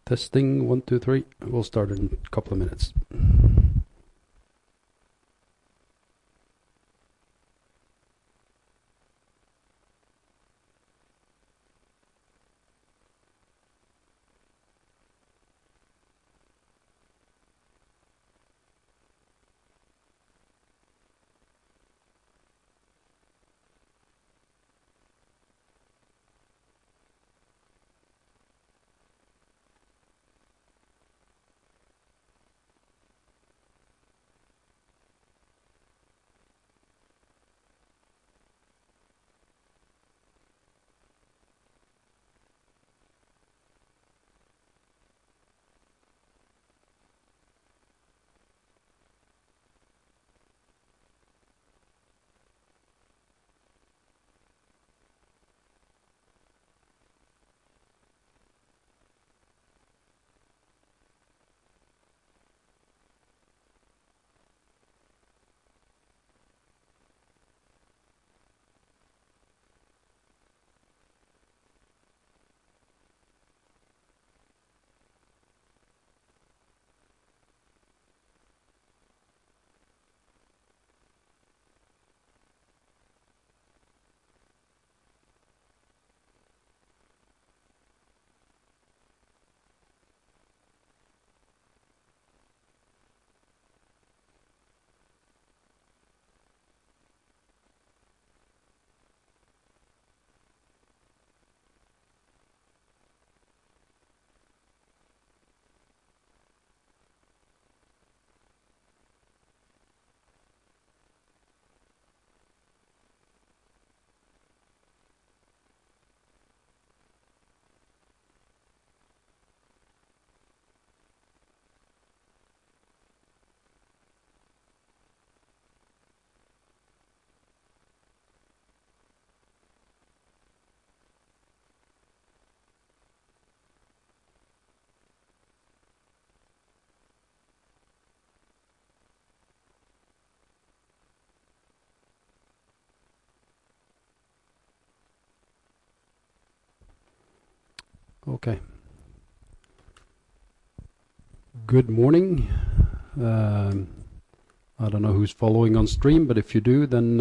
Testing 1, 2, 3. We'll start in a couple of minutes. Okay. Good morning. I don't know who's following on stream, but if you do, then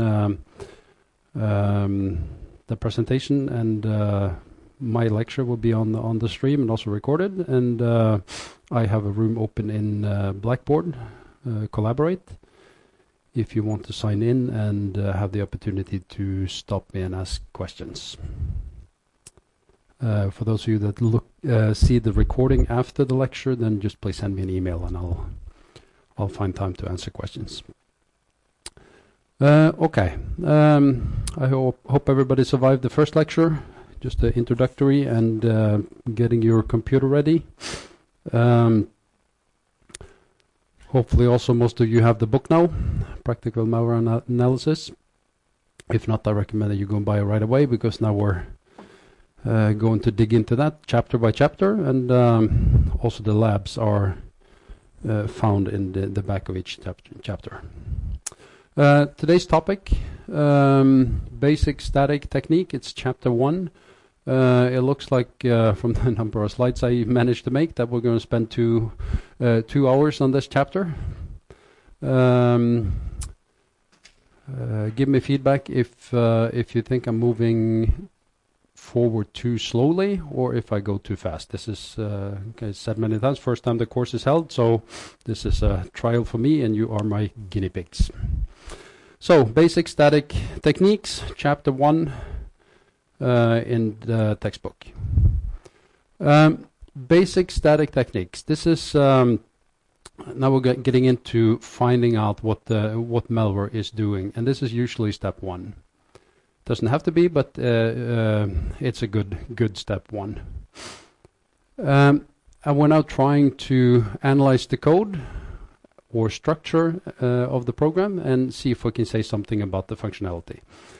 the presentation and my lecture will be on the stream and also recorded. And I have a room open in Blackboard, Collaborate, if you want to sign in and have the opportunity to stop me and ask questions. For those of you that see the recording after the lecture, then just please send me an email and I'll find time to answer questions. Okay. I hope everybody survived the first lecture, just the introductory and getting your computer ready. Hopefully also most of you have the book now, Practical Malware Analysis. If not, I recommend that you go and buy it right away, because now we're going to dig into that chapter by chapter, and also the labs are found in the back of each chapter. Today's topic, basic static technique. It's chapter 1. It looks like from the number of slides I managed to make that we're going to spend 2 hours on this chapter. Give me feedback if you think I'm moving forward too slowly or if I go too fast. This is said many times, first time the course is held, so this is a trial for me and you are my guinea pigs. So basic static techniques, chapter 1 in the textbook. Basic static techniques. This is now we're getting into finding out what malware is doing, and this is usually step 1. Doesn't have to be, but it's a good step 1. And we're now trying to analyze the code or structure of the program and see if we can say something about the functionality.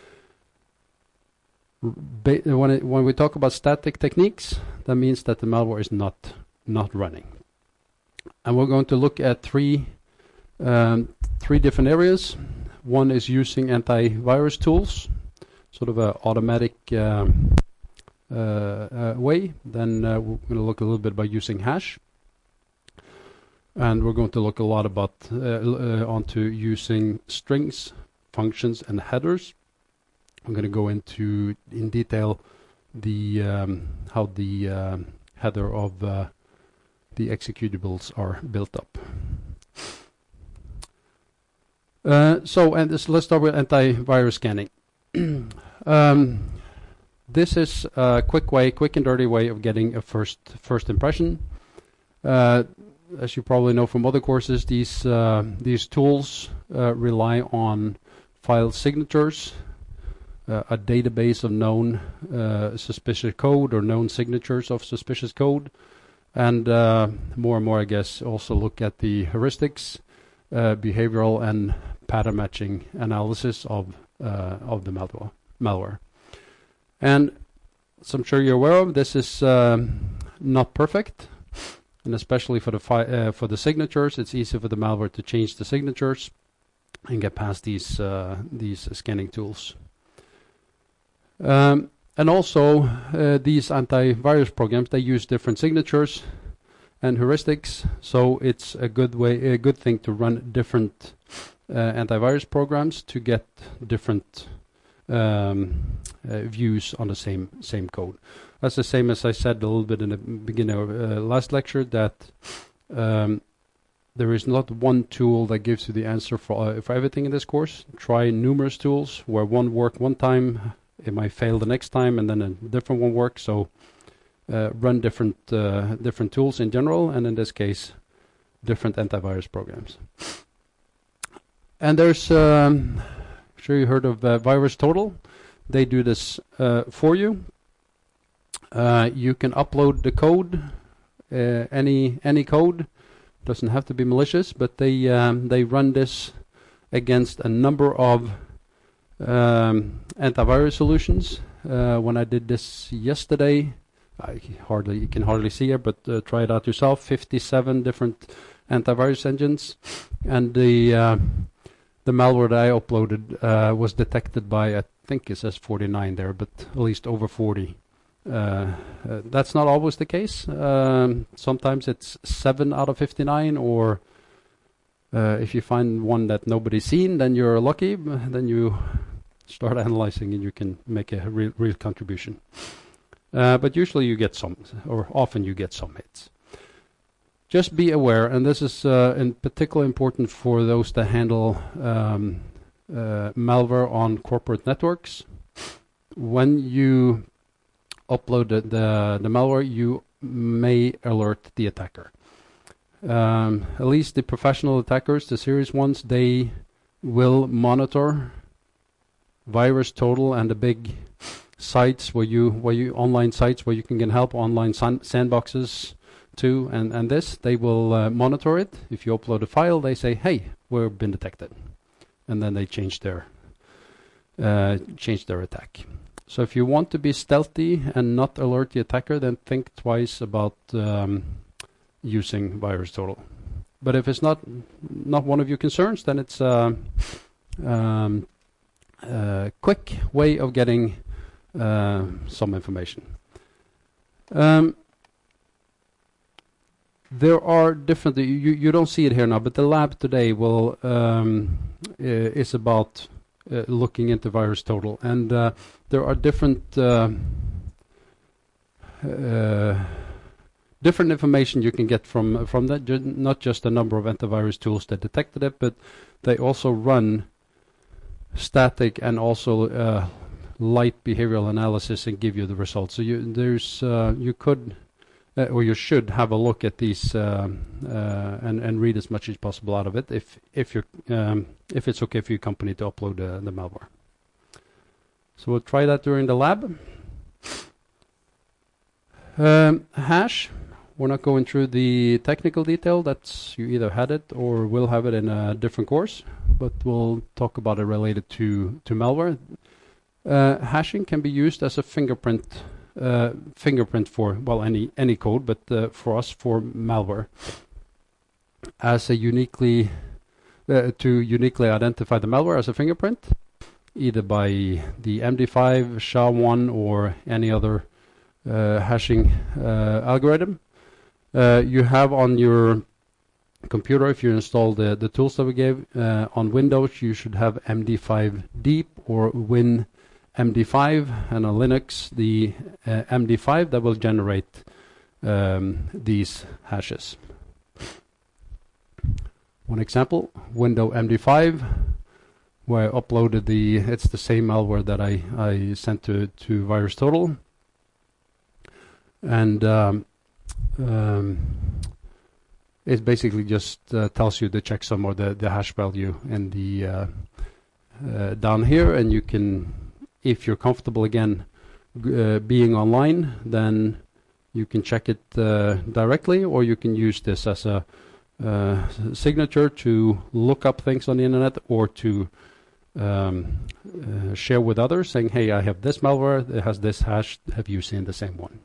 When we talk about static techniques, that means that the malware is not running. And we're going to look at three different areas. One is using antivirus tools, sort of an automatic way, then we're going to look a little bit about using hash. And we're going to look a lot about onto using strings, functions, and headers. I'm going to go into in detail the how the header of the executables are built up. Let's start with antivirus scanning. This is a quick and dirty way of getting a first impression. As you probably know from other courses, these tools rely on file signatures, a database of known suspicious code or known signatures of suspicious code, and more and more, I guess, also look at the heuristics, behavioral and pattern matching analysis of the malware. And as I'm sure you're aware of, this is not perfect, and especially for the signatures, it's easy for the malware to change the signatures and get past these scanning tools. And also, these antivirus programs, they use different signatures and heuristics, so it's a good thing to run different antivirus programs to get different views on the same code. That's the same as I said a little bit in the beginning of last lecture, that there is not one tool that gives you the answer for everything in this course. Try numerous tools where one works one time, it might fail the next time, and then a different one works. So run different tools in general, and in this case, different antivirus programs. And there's, I'm sure you heard of VirusTotal. They do this for you. You can upload the code, any code. Doesn't have to be malicious, but they run this against a number of antivirus solutions. When I did this yesterday, you can hardly see it, but try it out yourself. 57 different antivirus engines, and the malware that I uploaded was detected by, I think it says 49 there, but at least over 40. That's not always the case. Sometimes it's 7 out of 59, or if you find one that nobody's seen, then you're lucky. Then you start analyzing and you can make a real contribution. But usually you get some, or often you get some hits. Just be aware, and this is in particular important for those that handle malware on corporate networks. When you upload the malware, you may alert the attacker. At least the professional attackers, the serious ones, they will monitor VirusTotal and the big sites where you online sites where you can get help, online sandboxes too, and this, they will monitor it. If you upload a file, they say, hey, we've been detected, and then they change their attack. So if you want to be stealthy and not alert the attacker, then think twice about using VirusTotal. But if it's not one of your concerns, then it's a quick way of getting some information. There are different. You don't see it here now, but the lab today will is about looking into VirusTotal, and there are different information you can get from that. Not just a number of antivirus tools that detected it, but they also run static and also light behavioral analysis and give you the results. So you could or you should have a look at these and read as much as possible out of it if it's okay for your company to upload the malware. So we'll try that during the lab. Hash, we're not going through the technical detail. That's, you either had it or will have it in a different course, but we'll talk about it related to malware. Hashing can be used as a fingerprint for, well, any code, but for us, for malware, as a uniquely identify the malware as a fingerprint, either by the MD5, SHA-1, or any other hashing algorithm. You have on your computer, if you install the tools that we gave on Windows, you should have MD5 Deep or Win MD5, and on Linux the MD5 that will generate these hashes. One example, Window MD5, where I uploaded it's the same malware that I sent to VirusTotal, and it basically just tells you the checksum or the hash value in the down here, and you can, if you're comfortable again being online, then you can check it directly, or you can use this as a signature to look up things on the internet, or to share with others, saying, hey, I have this malware, it has this hash, have you seen the same one?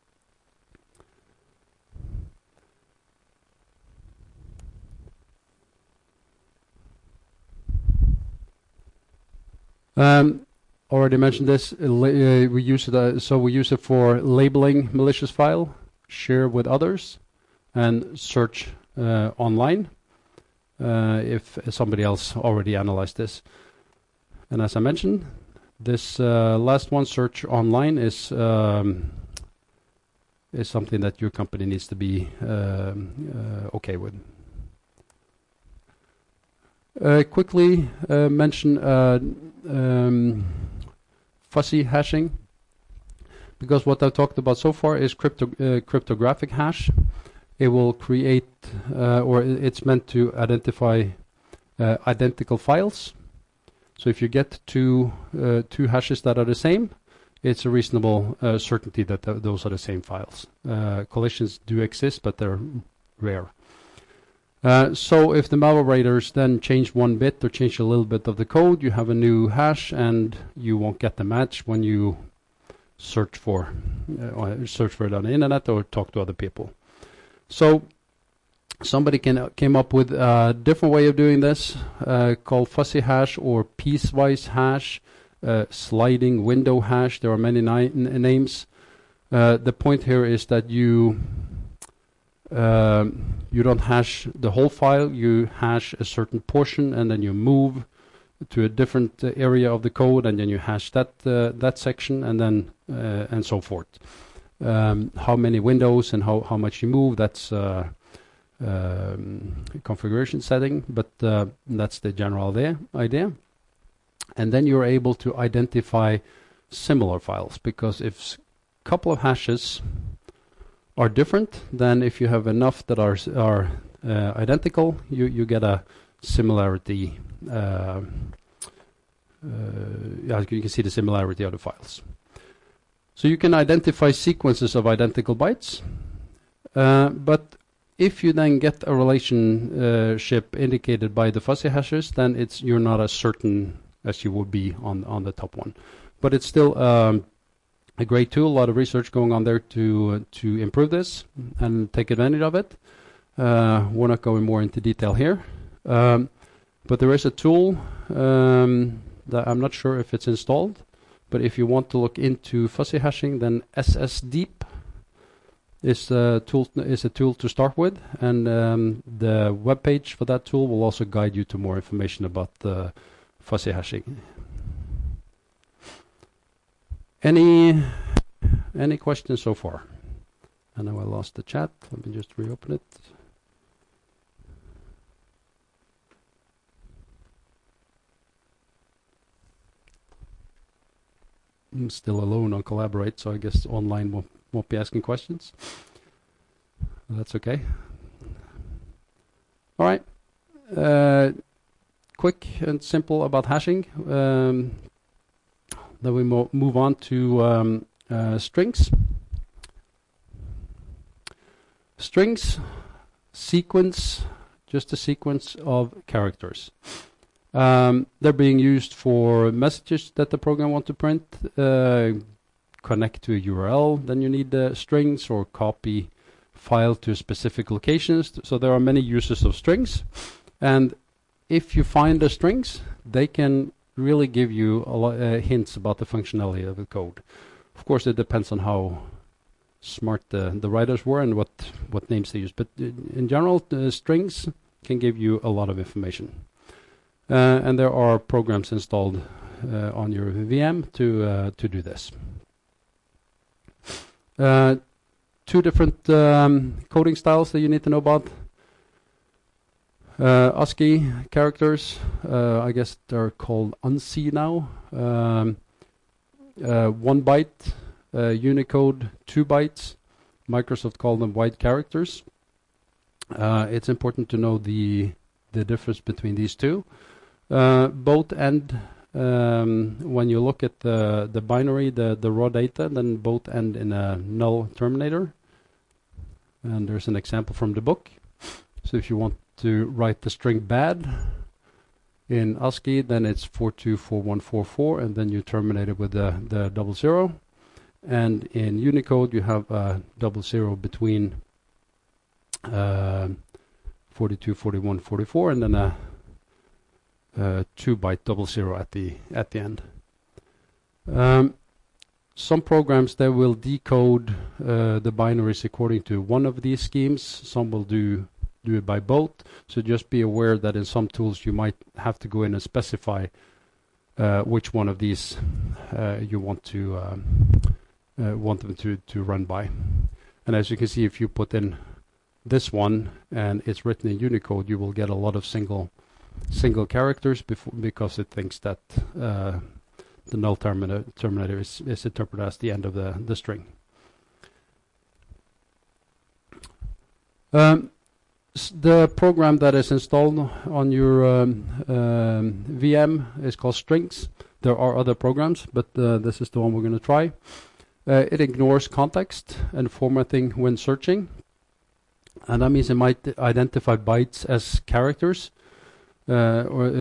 Already mentioned this. We use it. So we use it for labeling malicious file, share with others, and search online if somebody else already analyzed this. And as I mentioned, this last one, search online, is something that your company needs to be okay with. Quickly mention fuzzy hashing, because what I've talked about so far is cryptographic hash. It will create, or it's meant to identify identical files. So if you get two hashes that are the same, it's a reasonable certainty that those are the same files. Collisions do exist, but they're rare. So if the malware writers then change one bit or change a little bit of the code, you have a new hash, and you won't get the match when you search for it on the internet or talk to other people. So somebody came up with a different way of doing this, called fuzzy hash or piecewise hash, sliding window hash. There are many names. The point here is that you don't hash the whole file, you hash a certain portion, and then you move to a different area of the code, and then you hash that section, and then and so forth. How many windows and how much you move, that's configuration setting, but that's the general idea. And then you're able to identify similar files, because if a couple of hashes are different, then if you have enough that are identical, you get a similarity. Yeah, you can see the similarity of the files. So you can identify sequences of identical bytes, but if you then get a relationship indicated by the fuzzy hashes, then you're not as certain as you would be on the top one. But it's still a great tool. A lot of research going on there to improve this and take advantage of it. We're not going more into detail here, but there is a tool that I'm not sure if it's installed. But if you want to look into fuzzy hashing, then SSDeep is a tool to start with, and the web page for that tool will also guide you to more information about the fuzzy hashing. Any questions so far? I know I lost the chat. Let me just reopen it. I'm still alone on Collaborate, so I guess online won't be asking questions. That's okay. All right. Quick and simple about hashing. Then we move on to strings. Strings, sequence, just a sequence of characters. They're being used for messages that the program wants to print, connect to a URL, then you need the strings, or copy file to specific locations. So there are many uses of strings, and if you find the strings, they can really give you a lot hints about the functionality of the code. Of course, it depends on how smart the writers were and what names they used. But in general, strings can give you a lot of information. And there are programs installed on your VM to do this. Two different coding styles that you need to know about. ASCII characters, I guess they're called ANSI now. 1 byte, Unicode 2 bytes. Microsoft called them white characters. It's important to know the difference between these two. Both end, when you look at the binary, the raw data, then both end in a null terminator. And there's an example from the book. So if you want to write the string bad in ASCII, then it's 424144, and then you terminate it with the 00. And in Unicode, you have a 00 between 42, 41, 44, and then a 2-byte 00 at the end. Some programs, they will decode the binaries according to one of these schemes. Some will do it by both. So just be aware that in some tools you might have to go in and specify which one of these you want them to run by. And as you can see, if you put in this one and it's written in Unicode, you will get a lot of single characters because it thinks that the null terminator is interpreted as the end of the string. The program that is installed on your VM is called Strings. There are other programs, but this is the one we're going to try. It ignores context and formatting when searching, and that means it might identify bytes as characters, or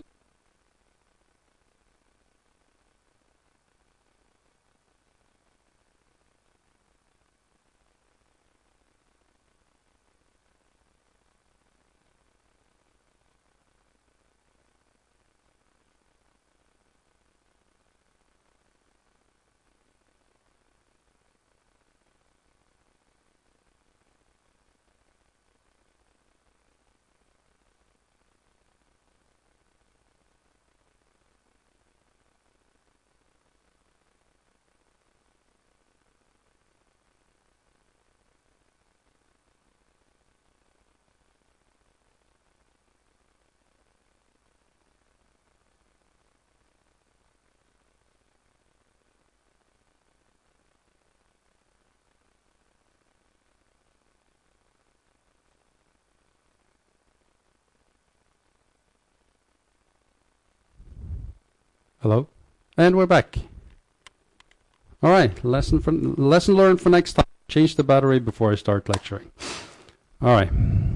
hello, and we're back. All right, lesson learned for next time. Change the battery before I start lecturing. All right.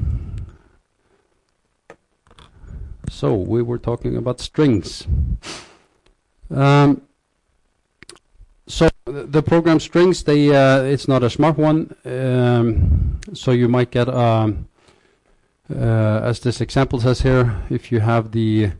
So we were talking about strings. So the program strings, it's not a smart one. So you might get, as this example says here, if you have the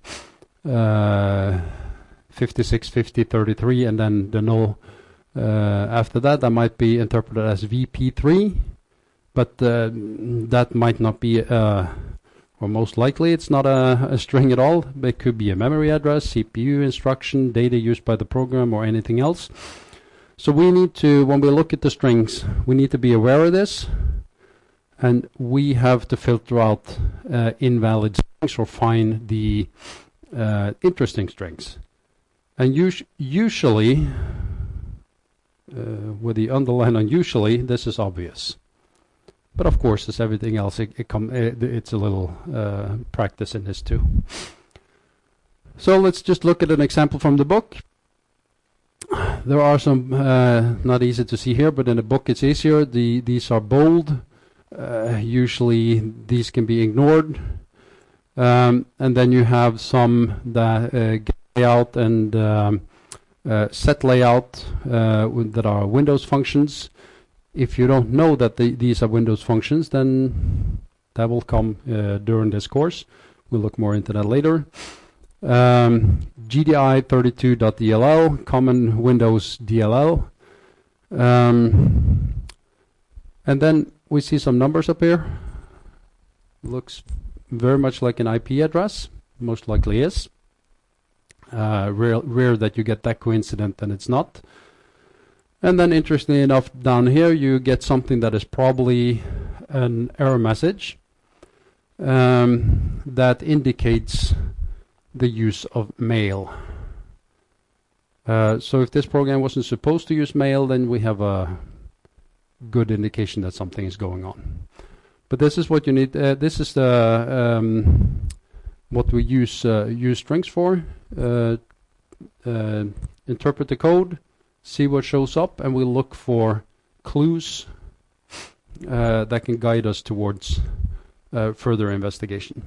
56, 50, 33, and then the null after that might be interpreted as VP3, but that might not be, or most likely it's not a string at all. It could be a memory address, CPU instruction, data used by the program, or anything else. So we need to, when we look at the strings, we need to be aware of this, and we have to filter out invalid strings or find the interesting strings. And usually, with the underline on usually, this is obvious. But of course, as everything else, it's a little practice in this too. So let's just look at an example from the book. There are some, not easy to see here, but in the book it's easier. These are bold. Usually these can be ignored. And then you have some that get layout and set layout that are Windows functions. If you don't know that these are Windows functions, then that will come during this course. We'll look more into that later. GDI32.dll, common Windows DLL. And then we see some numbers up here. Looks very much like an IP address, most likely is. Rare that you get that coincident and it's not. And then interestingly enough, down here you get something that is probably an error message that indicates the use of mail. So if this program wasn't supposed to use mail, then we have a good indication that something is going on. But this is what you need. This is the what we use strings for. Interpret the code, see what shows up, and we look for clues that can guide us towards further investigation.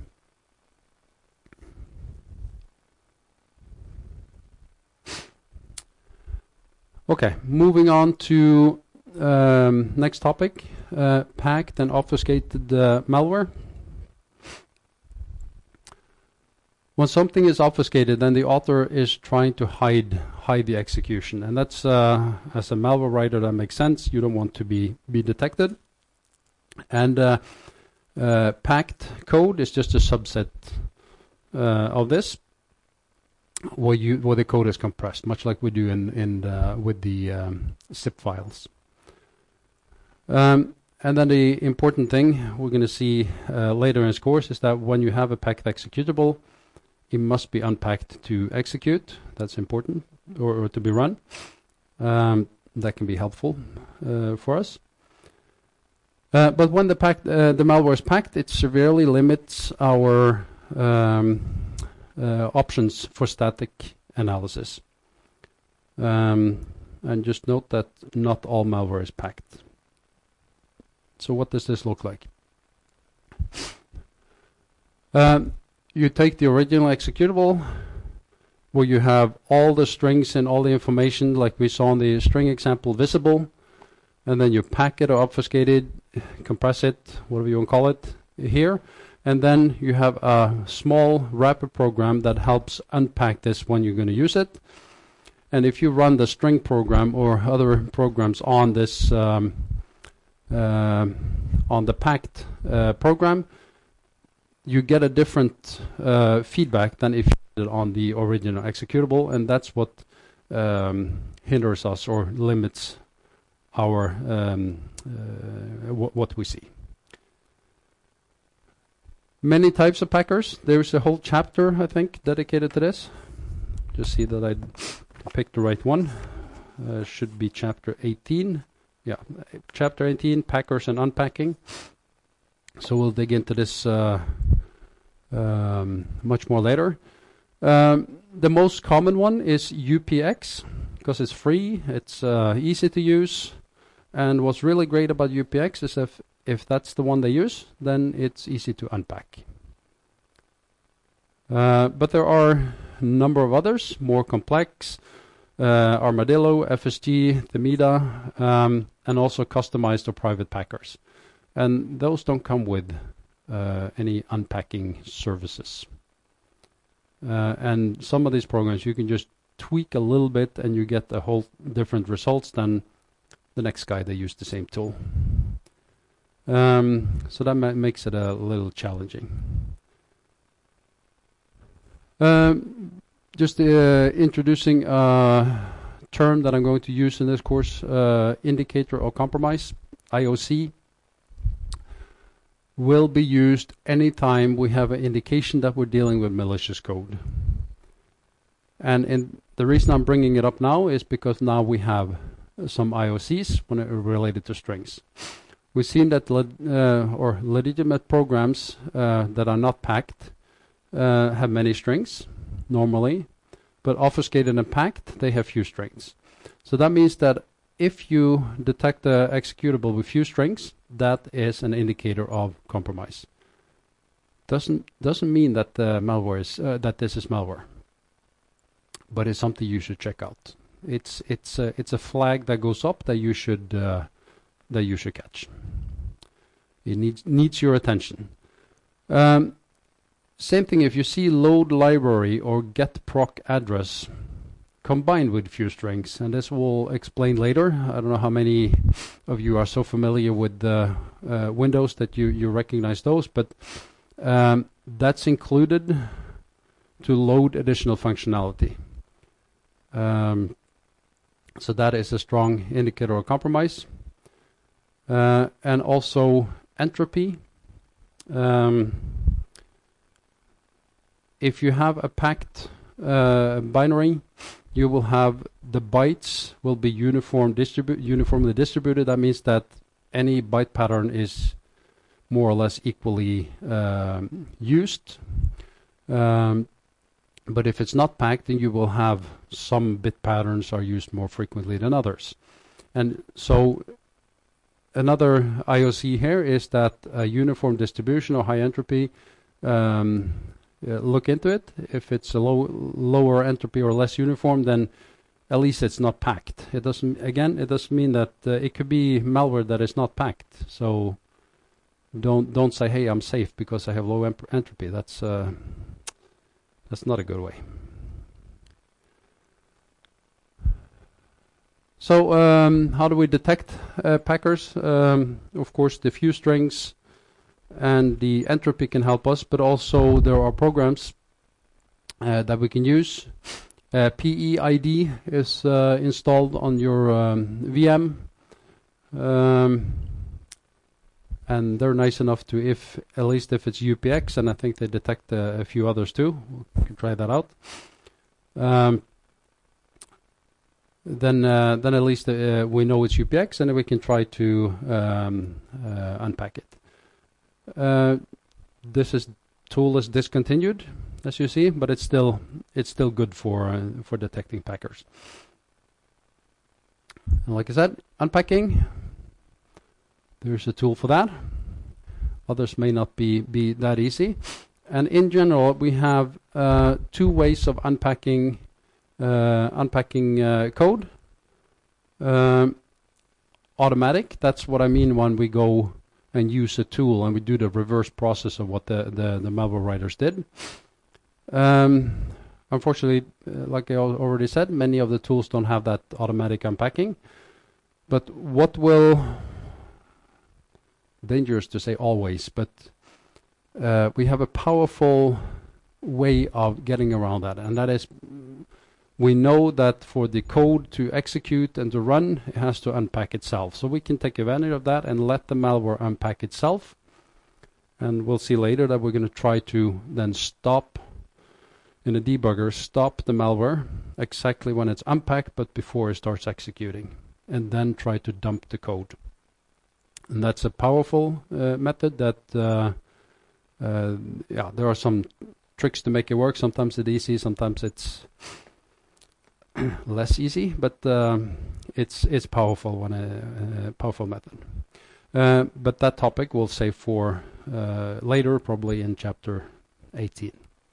Okay, moving on to next topic, packed and obfuscated malware. When something is obfuscated, then the author is trying to hide the execution, and that's as a malware writer that makes sense. You don't want to be detected, and packed code is just a subset of this, where the code is compressed, much like we do with the zip files. And then the important thing we're going to see later in this course is that when you have a packed executable, it must be unpacked to execute. That's important, or to be run. That can be helpful for us. But when the malware is packed, it severely limits our options for static analysis. And just note that not all malware is packed. So what does this look like? You take the original executable, where you have all the strings and all the information, like we saw in the string example, visible, and then you pack it or obfuscate it, compress it, whatever you want to call it, here. And then you have a small wrapper program that helps unpack this when you're going to use it. And if you run the string program or other programs on this on the packed program, you get a different feedback than if you did it on the original executable, and that's what hinders us or limits our what we see. Many types of packers. There's a whole chapter, I think, dedicated to this. Just see that I picked the right one. Should be chapter 18. Yeah, chapter 18, packers and unpacking. So we'll dig into this much more later. The most common one is UPX, because it's free, it's easy to use, and what's really great about UPX is if that's the one they use, then it's easy to unpack. But there are a number of others, more complex, Armadillo, FSG, Themida, and also customized or private packers. And those don't come with any unpacking services. And some of these programs you can just tweak a little bit and you get a whole different results than the next guy that used the same tool. So that makes it a little challenging. Just introducing a term that I'm going to use in this course, indicator of compromise, IOC, will be used anytime we have an indication that we're dealing with malicious code. And the reason I'm bringing it up now is because now we have some IOCs when it related to strings. We've seen that legitimate programs that are not packed have many strings normally, but obfuscated and packed, they have few strings. So that means that if you detect the executable with few strings, that is an indicator of compromise. Doesn't mean that the malware is that this is malware, but it's something you should check out. It's a flag that goes up that you should catch. It needs your attention. Same thing if you see load library or get proc address combined with few strings, and this we'll explain later. I don't know how many of you are so familiar with Windows that you recognize those, but that's included to load additional functionality. So that is a strong indicator of compromise. And also entropy. If you have a packed binary, you will have the bytes will be uniformly distributed. That means that any byte pattern is more or less equally used. But if it's not packed, then you will have some bit patterns are used more frequently than others. And so another IOC here is that a uniform distribution or high entropy, look into it. If it's a lower entropy or less uniform, then at least it's not packed. It doesn't mean that it could be malware that is not packed. So don't say, hey, I'm safe because I have low entropy. That's not a good way. So how do we detect packers? Of course, the few strings and the entropy can help us, but also there are programs that we can use. PEID is installed on your VM, and they're nice enough to, at least if it's UPX, and I think they detect a few others too. We can try that out. Then at least we know it's UPX, and then we can try to unpack it. This tool is discontinued, as you see, but it's still good for detecting packers. And like I said, unpacking. There's a tool for that. Others may not be that easy. And in general, we have two ways of unpacking code. Automatic, that's what I mean when we go and use a tool and we do the reverse process of what the malware writers did. Unfortunately, like I already said, many of the tools don't have that automatic unpacking. But what will, dangerous to say always, but we have a powerful way of getting around that, and that is, we know that for the code to execute and to run, it has to unpack itself. So we can take advantage of that and let the malware unpack itself. And we'll see later that we're going to try to then stop, in a debugger, stop the malware exactly when it's unpacked, but before it starts executing, and then try to dump the code. And that's a powerful method that, there are some tricks to make it work. Sometimes it's easy, sometimes it's less easy, but it's powerful when a powerful method. But that topic we'll save for later, probably in chapter 18.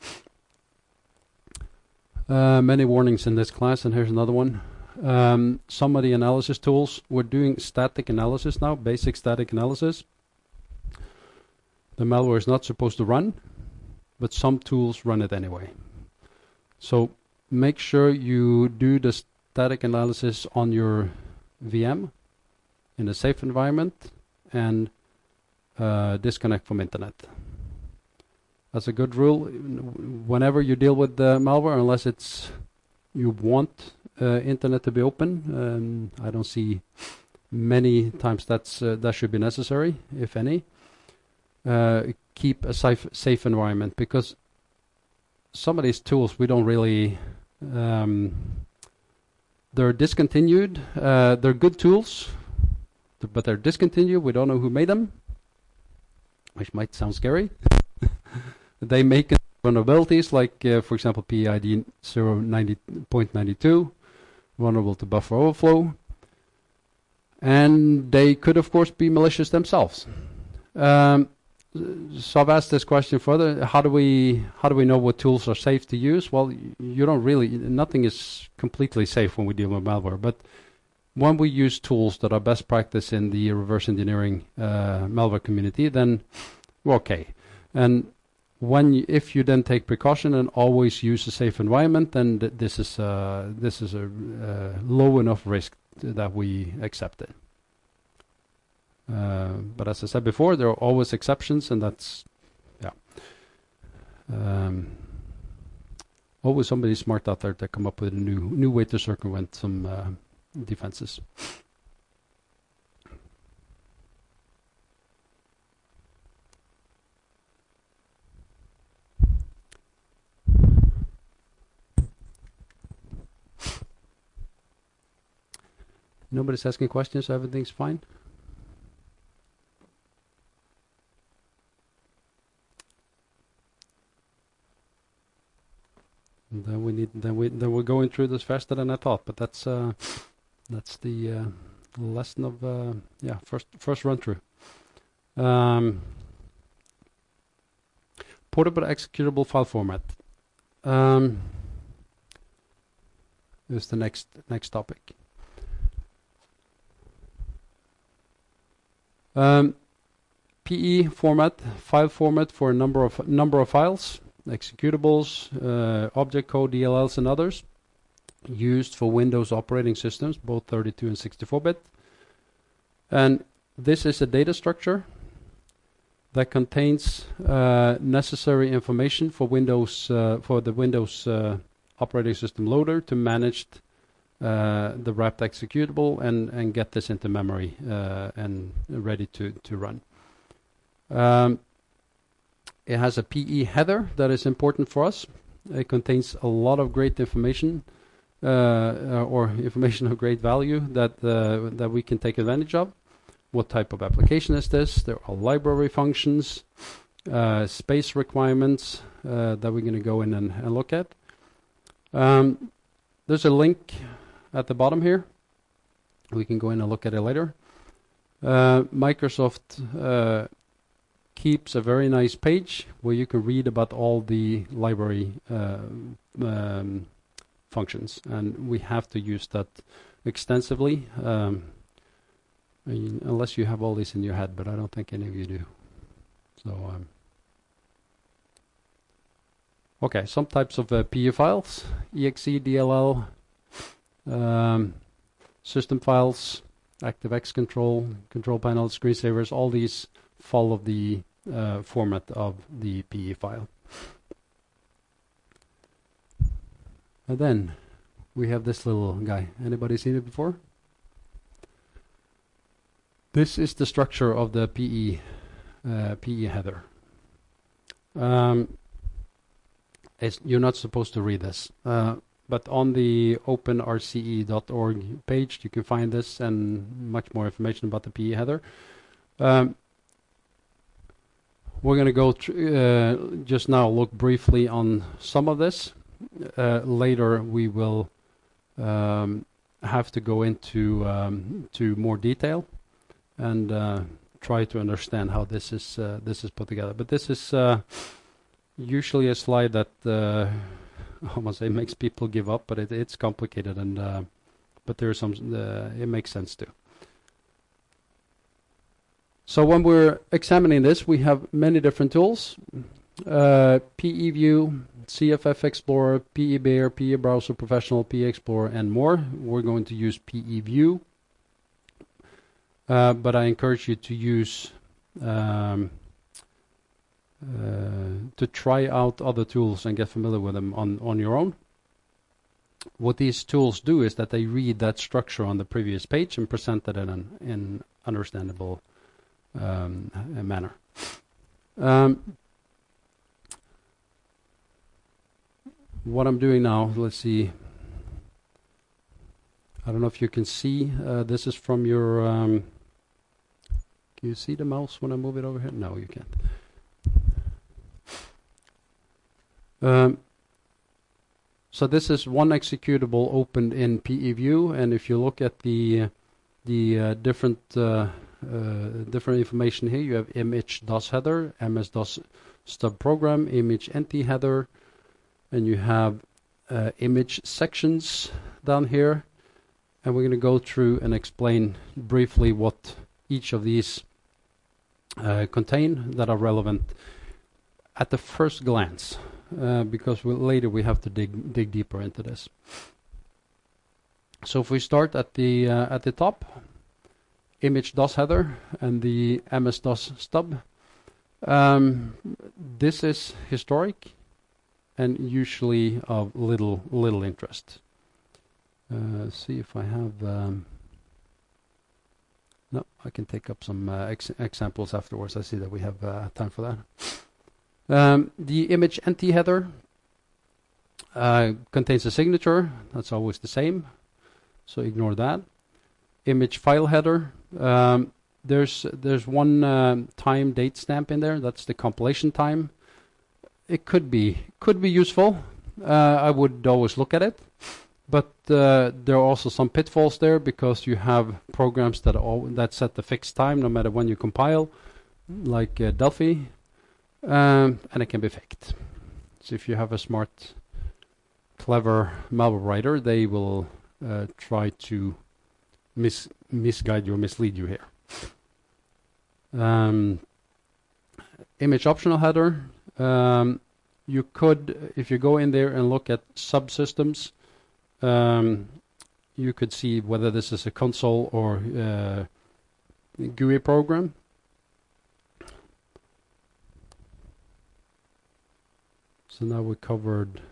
Many warnings in this class, and here's another one. Some of the analysis tools, we're doing static analysis now, basic static analysis. The malware is not supposed to run, but some tools run it anyway. So make sure you do the static analysis on your VM in a safe environment and disconnect from internet. That's a good rule. Whenever you deal with the malware, unless you want internet to be open, I don't see many times that should be necessary, if any. Keep a safe environment, because some of these tools we don't really, they're discontinued. They're good tools, but they're discontinued. We don't know who made them, which might sound scary. They make vulnerabilities like, for example, PID 0.92, vulnerable to buffer overflow, and they could, of course, be malicious themselves. So I've asked this question further: how do we know what tools are safe to use? Well, you don't really. Nothing is completely safe when we deal with malware, but when we use tools that are best practice in the reverse engineering malware community, then we're okay. And if you then take precaution and always use a safe environment, then this is a low enough risk that we accept it. But as I said before, there are always exceptions, and that's always somebody smart out there to come up with a new way to circumvent some defenses. Nobody's asking questions, so everything's fine. And then we're going through this faster than I thought, but that's the lesson of first run through. Portable executable file format is the next topic. PE format, file format for a number of files, executables, object code, DLLs, and others, used for Windows operating systems, both 32 and 64-bit. And this is a data structure that contains necessary information for Windows for the Windows operating system loader to manage the wrapped executable and get this into memory and ready to run. It has a PE header that is important for us. It contains a lot of great information or information of great value that we can take advantage of. What type of application is this? There are library functions, space requirements that we're going to go in and look at. There's a link at the bottom here. We can go in and look at it later. Microsoft keeps a very nice page where you can read about all the library functions, and we have to use that extensively. Unless you have all these in your head, but I don't think any of you do. So, okay, some types of PE files: exe, DLL, system files, ActiveX control panel, screensavers. All these follow the format of the PE file. And then we have this little guy. Anybody seen it before? This is the structure of the PE header. You're not supposed to read this, but on the openrce.org page you can find this and much more information about the PE header. We're going to go just now look briefly on some of this. Later we will have to go into to more detail and try to understand how this is put together. But this is usually a slide that I almost say makes people give up, but it's complicated, and but there's some it makes sense too. So when we're examining this, we have many different tools: PE View, CFF Explorer, PE Bear, PE Browser Professional, PE Explorer, and more. We're going to use PE View. But I encourage you to use to try out other tools and get familiar with them on your own. What these tools do is that they read that structure on the previous page and present it in an understandable manner. What I'm doing now, let's see. I don't know if you can see. This is from your. Can you see the mouse when I move it over here? No, you can't. So this is one executable opened in PE View, and if you look at the different information here, you have image DOS header, MS DOS stub program, image NT header, and you have image sections down here. And we're going to go through and explain briefly what each of these contain that are relevant. at the first glance, because later we have to dig deeper into this. So if we start at the top, image DOS header and the MS-DOS stub, this is historic and usually of little interest. See if I have. No, I can take up some examples afterwards. I see that we have time for that. The image NT header contains a signature. That's always the same, so ignore that. Image file header. There's one time date stamp in there. That's the compilation time. It could be useful. I would always look at it. But there are also some pitfalls there, because you have programs that set the fixed time no matter when you compile, like Delphi, and it can be faked. So if you have a smart, clever malware writer, they will try to misguide you or mislead you here. Image optional header. You could, if you go in there and look at subsystems, you could see whether this is a console or GUI program. So now we covered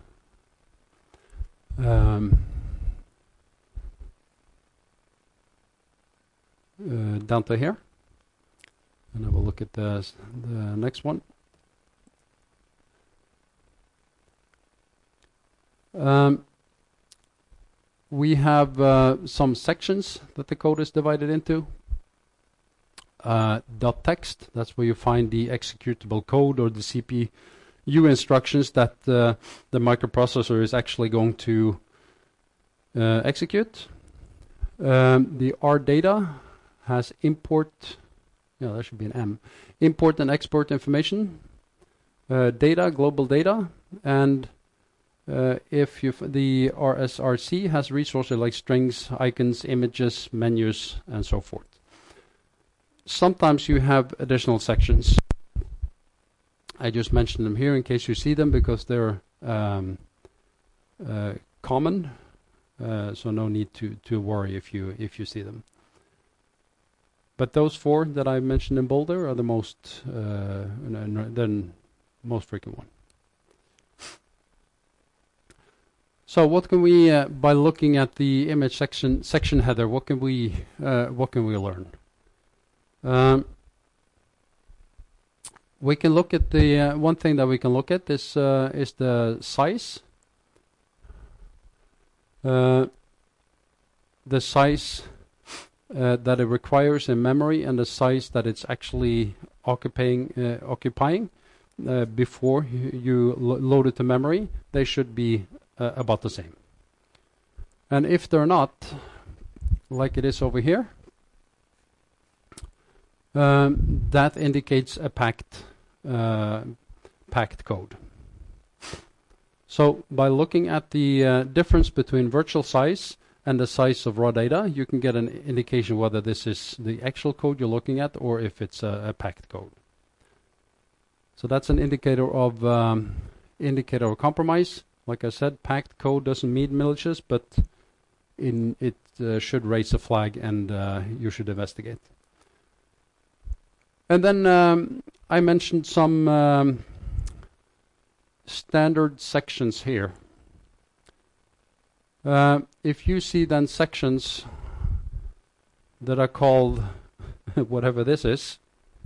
down to here, and I will look at the next one. We have some sections that the code is divided into. .text, that's where you find the executable code or the CPU instructions that the microprocessor is actually going to execute. The RData has import, yeah, that should be an M, import and export information, data, global data, and if the RSRC has resources like strings, icons, images, menus, and so forth. Sometimes you have additional sections. I just mentioned them here in case you see them, because they're common, so no need to worry if you see them. But those four that I mentioned in Boulder are the most frequent one. So what can we, by looking at the image section header, what can we learn? We can look at the one thing that we can look at is the size. The size that it requires in memory and the size that it's actually occupying before you load it to memory. They should be about the same. And if they're not, like it is over here, that indicates a packed code. So by looking at the difference between virtual size and the size of raw data, you can get an indication whether this is the actual code you're looking at or if it's a packed code. So that's an indicator of compromise. Like I said, packed code doesn't mean malicious, but it should raise a flag, and you should investigate. And then I mentioned some standard sections here. If you see then sections that are called whatever this is,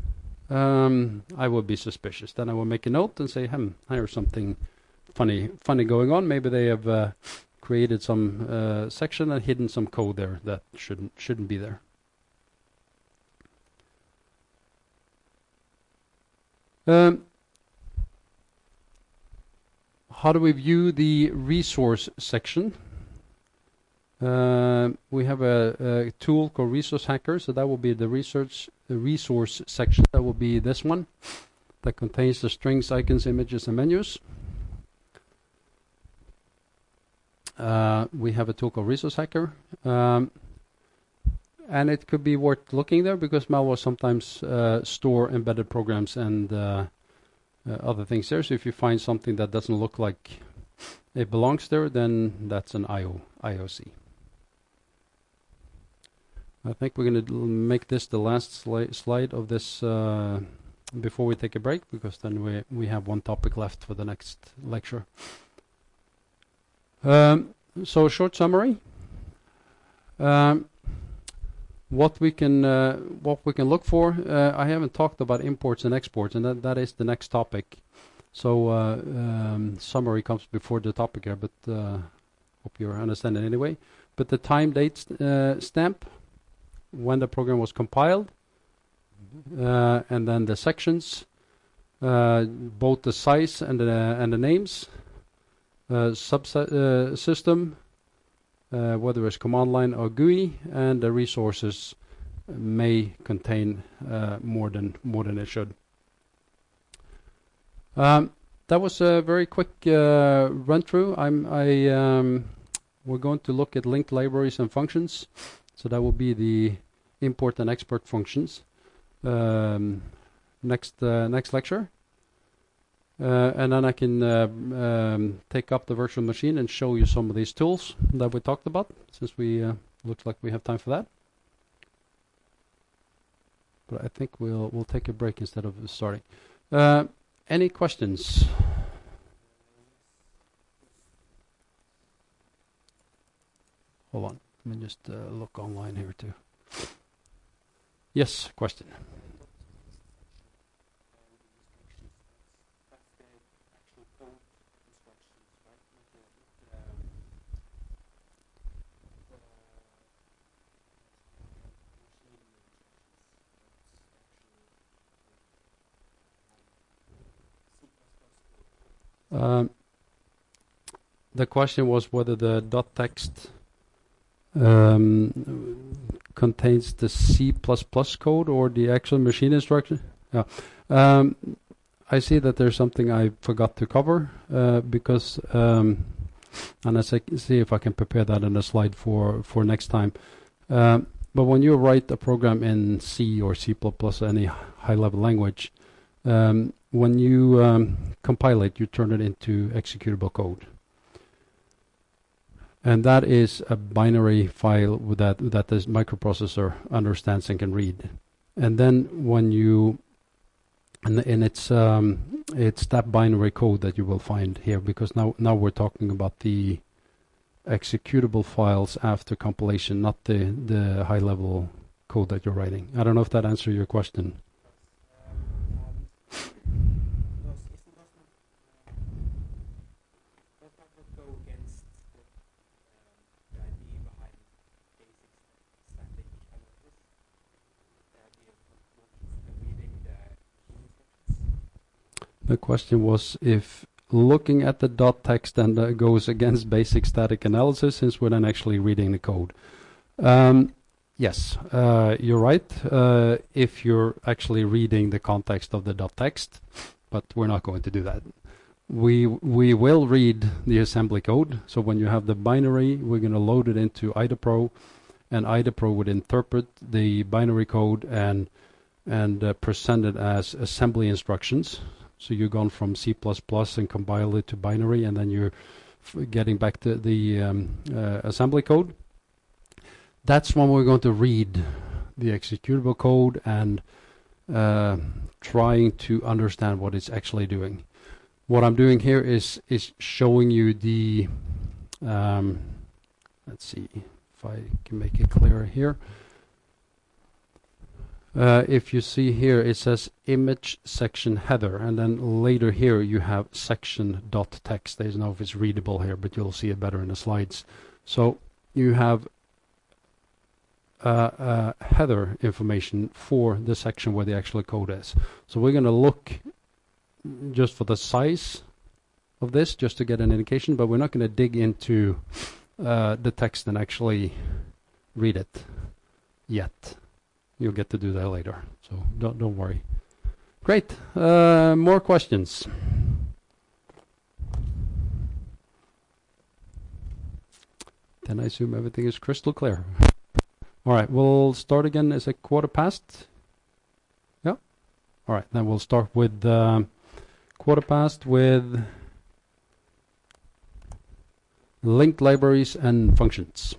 I would be suspicious. Then I will make a note and say, here's something funny going on. Maybe they have created some section and hidden some code there that shouldn't be there. How do we view the resource section? We have a tool called Resource Hacker, so that will be the resource section. That will be this one that contains the strings, icons, images, and menus. We have a tool called Resource Hacker, and it could be worth looking there because malware sometimes store embedded programs and other things there. So if you find something that doesn't look like it belongs there, then that's an IOC. I think we're going to make this the last slide of this before we take a break, because then we have one topic left for the next lecture. So short summary. What we can look for. I haven't talked about imports and exports, and that is the next topic. So summary comes before the topic here, but hope you understand it anyway. But the time date stamp, when the program was compiled, and then the sections, both the size and the names, subsystem, whether it's command line or GUI, and the resources may contain more than it should. That was a very quick run through. We're going to look at linked libraries and functions. So that will be the import and export functions next lecture. And then I can take up the virtual machine and show you some of these tools that we talked about, since we looks like we have time for that. But I think we'll take a break instead of starting. Any questions? Hold on, let me just look online here too. Yes, question. The question was whether the .text contains the C++ code or the actual machine instruction. Yeah. I see that there's something I forgot to cover because, and I see if I can prepare that in a slide for next time. But when you write a program in C or C++, any high-level language, when you compile it, you turn it into executable code. And that is a binary file that this microprocessor understands and can read. And then when you, and it's that binary code that you will find here, because now we're talking about the executable files after compilation, not the high-level code that you're writing. I don't know if that answers your question. The question was if looking at the .text and goes against basic static analysis, since we're then actually reading the code. Yes, you're right. If you're actually reading the context of the .text, but we're not going to do that. We will read the assembly code. So when you have the binary, we're going to load it into IDAPRO, and IDAPRO would interpret the binary code and present it as assembly instructions. So you've gone from C++ and compile it to binary, and then you're getting back to the assembly code. That's when we're going to read the executable code and trying to understand what it's actually doing. What I'm doing here is showing you the, let's see if I can make it clearer here. If you see here, it says image section header, and then later here you have section.text. I don't know if it's readable here, but you'll see it better in the slides. So you have header information for the section where the actual code is. So we're going to look just for the size of this, just to get an indication, but we're not going to dig into the text and actually read it yet. You'll get to do that later, so don't worry. Great. More questions? Then I assume everything is crystal clear. All right, we'll start again. Is it 1:15? Yeah. All right, then we'll start with quarter past with linked libraries and functions.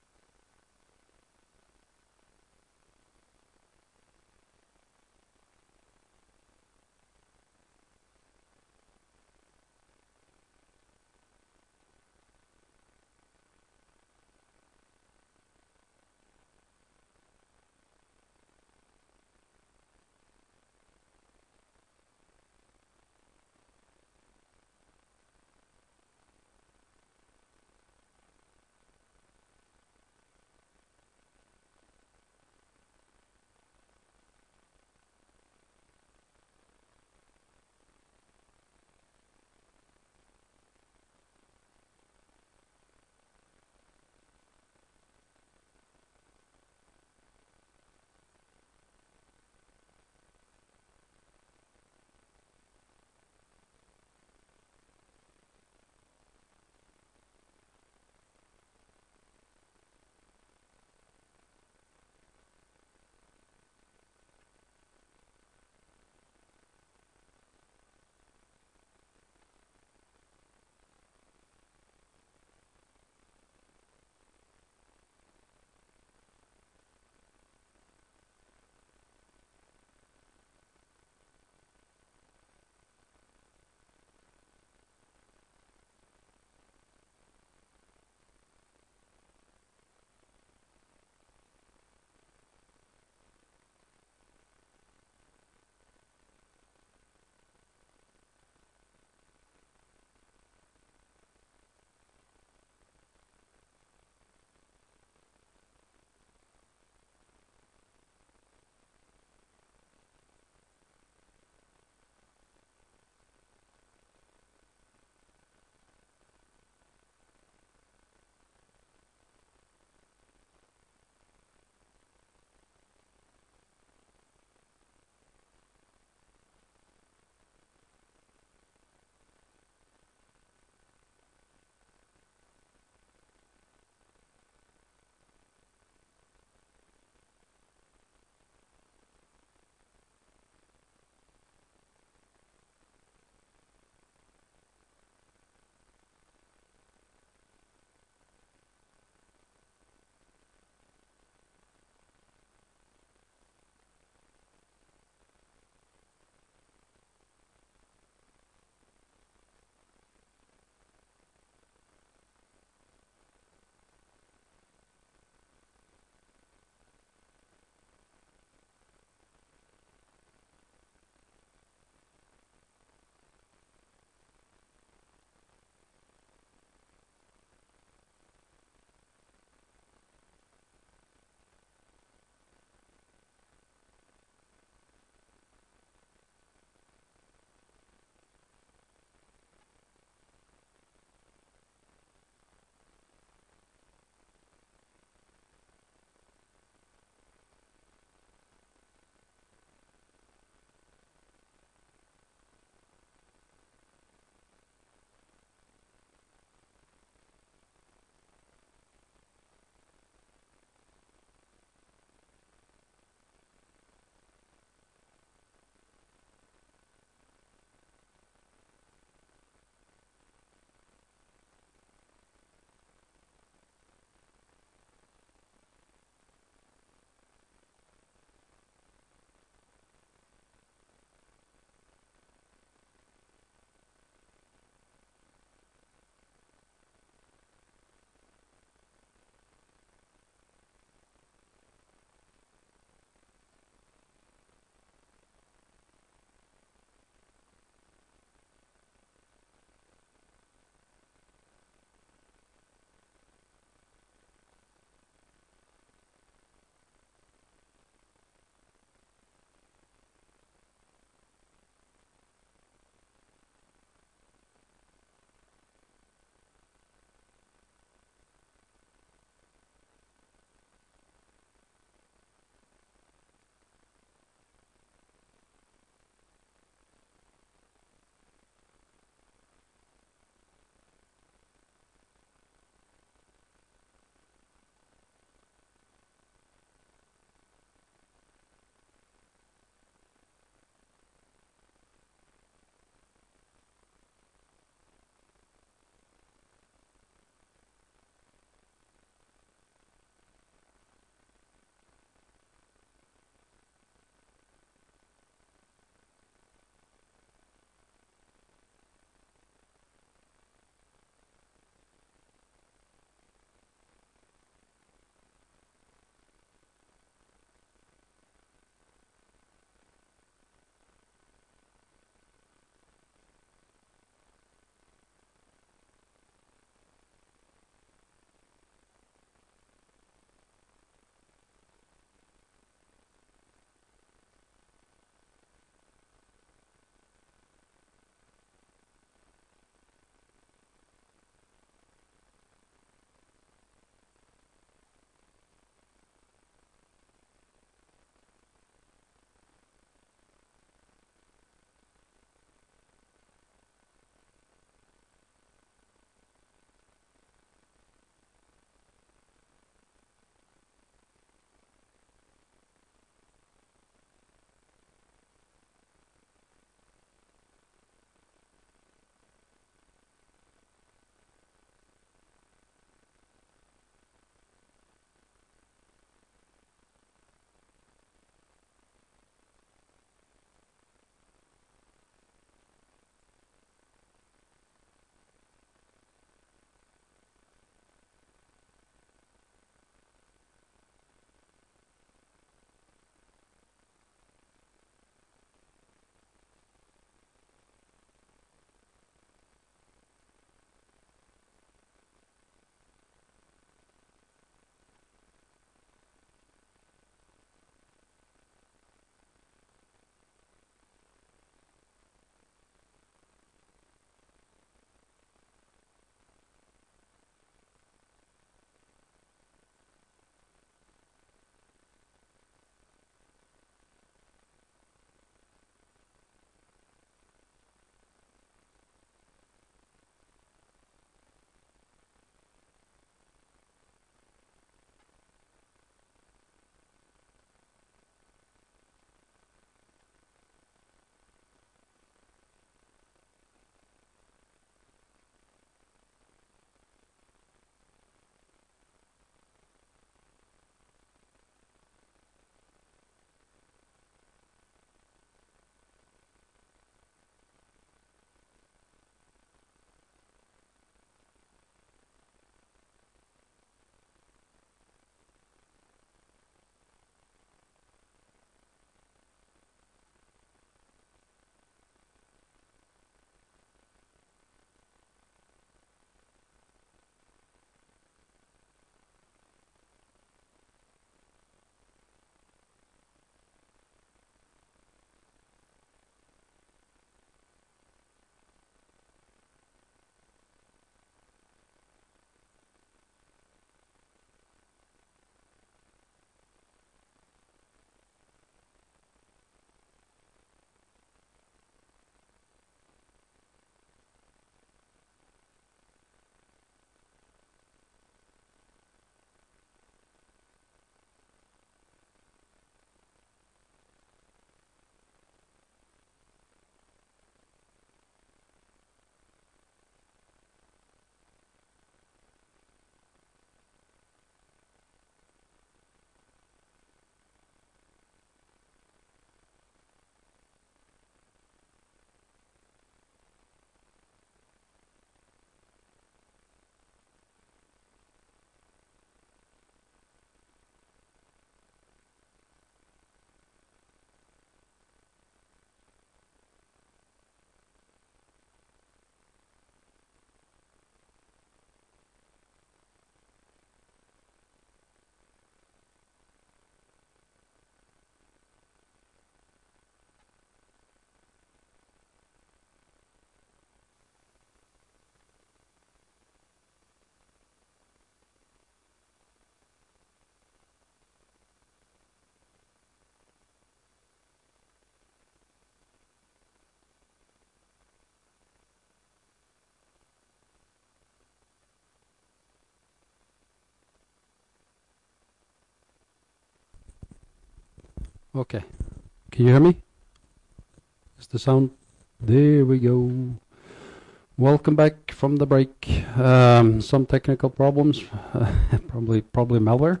Okay. Can you hear me? Is the sound? There we go. Welcome back from the break. Some technical problems, probably malware.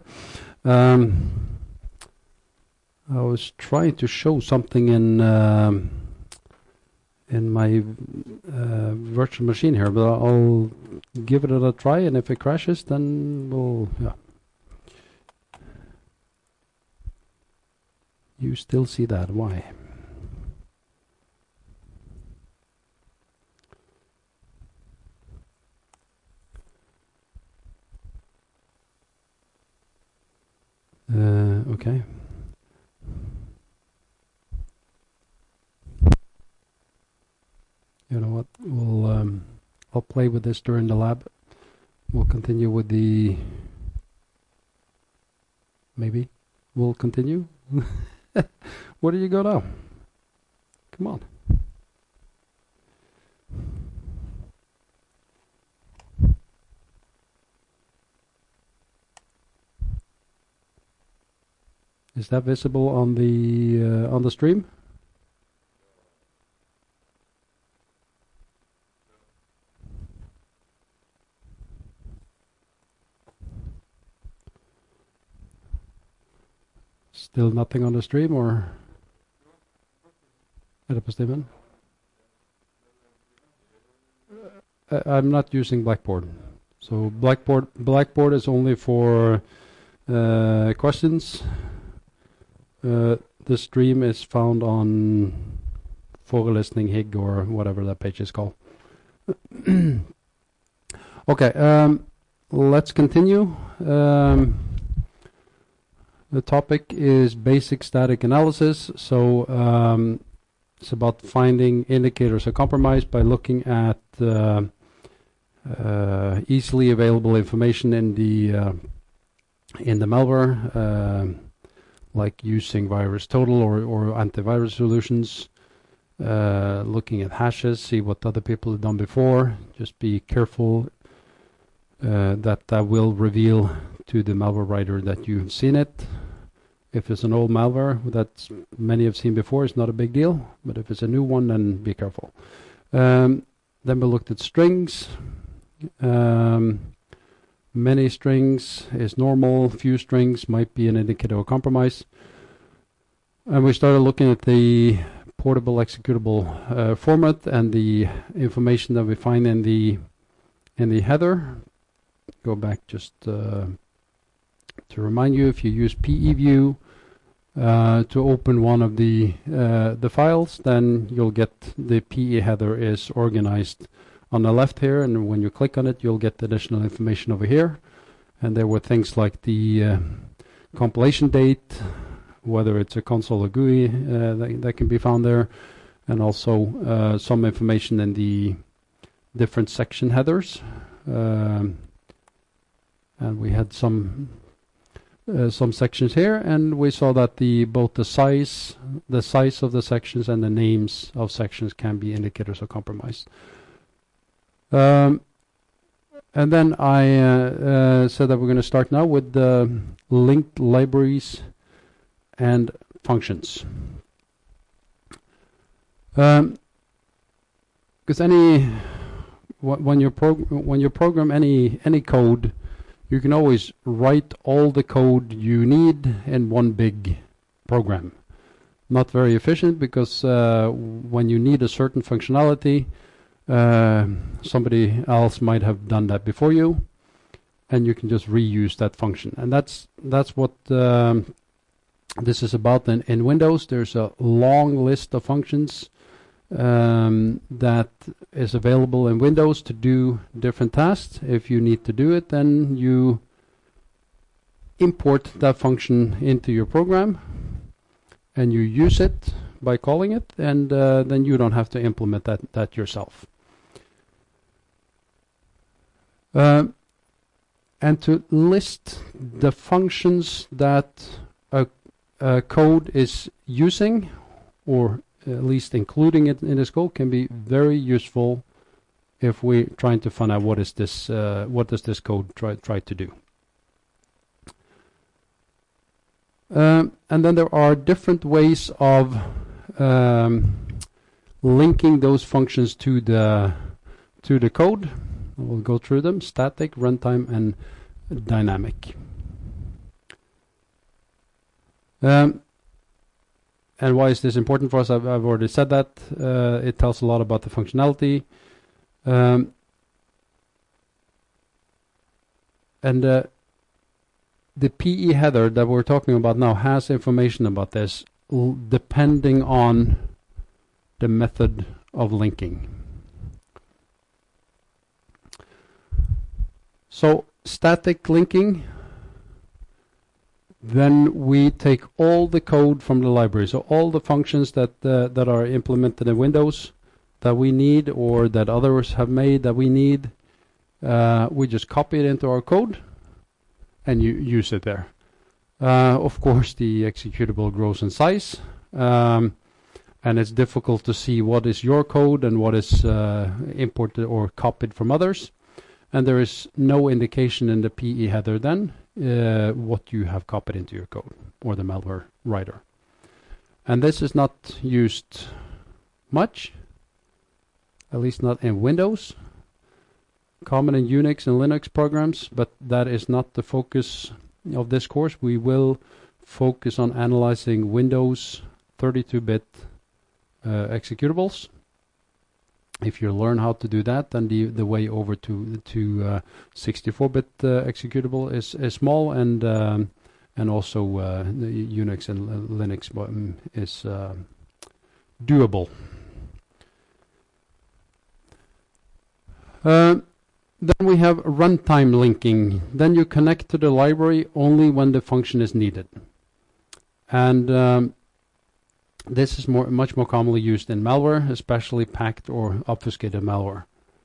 I was trying to show something in my virtual machine here, but I'll give it a try, and if it crashes, then we'll, yeah. You still see that? Why? Okay. You know what? I'll play with this during the lab. We'll continue with the. Maybe we'll continue. Where do you go now? Come on. Is that visible on the stream? Still nothing on the stream, or? I'm not using Blackboard. So Blackboard is only for questions. The stream is found on Forelesning HIG or whatever that page is called. Okay, let's continue. The topic is basic static analysis. So it's about finding indicators of compromise by looking at easily available information in the malware, like using VirusTotal or antivirus solutions, looking at hashes, see what other people have done before. Just be careful that will reveal to the malware writer that you've seen it. If it's an old malware that many have seen before, it's not a big deal. But if it's a new one, then be careful. Then we looked at strings. Many strings is normal. Few strings might be an indicator of compromise. And we started looking at the portable executable format and the information that we find in the header. Go back just to remind you, if you use PEView to open one of the files, then you'll get the PE header is organized on the left here, and when you click on it, you'll get additional information over here. And there were things like the compilation date, whether it's a console or GUI that can be found there, and also some information in the different section headers. And we had some sections here, and we saw that both the size of the sections and the names of sections can be indicators of compromise. And then I said that we're going to start now with the linked libraries and functions. Because when you program any code, you can always write all the code you need in one big program. Not very efficient, because when you need a certain functionality, somebody else might have done that before you, and you can just reuse that function. And that's what this is about. In Windows, there's a long list of functions that is available in Windows to do different tasks. If you need to do it, then you import that function into your program and you use it by calling it, and then you don't have to implement that yourself. And to list the functions that a code is using, or at least including it in this code, can be very useful if we're trying to find out what does this code try to do. And then there are different ways of linking those functions to the code. We'll go through them: static, runtime, and dynamic. And why is this important for us? I've already said that. It tells a lot about the functionality. And the PE header that we're talking about now has information about this depending on the method of linking. So static linking, then we take all the code from the library. So all the functions that are implemented in Windows that we need, or that others have made that we need, we just copy it into our code and you use it there. Of course, the executable grows in size, and it's difficult to see what is your code and what is imported or copied from others. And there is no indication in the PE header then what you have copied into your code or the malware writer. And this is not used much, at least not in Windows. Common in Unix and Linux programs, but that is not the focus of this course. We will focus on analyzing Windows 32-bit executables. If you learn how to do that, then the way over to 64-bit executable is small, and also the Unix and Linux is doable. Then we have runtime linking. Then you connect to the library only when the function is needed, and this is much more commonly used in malware, especially packed or obfuscated malware.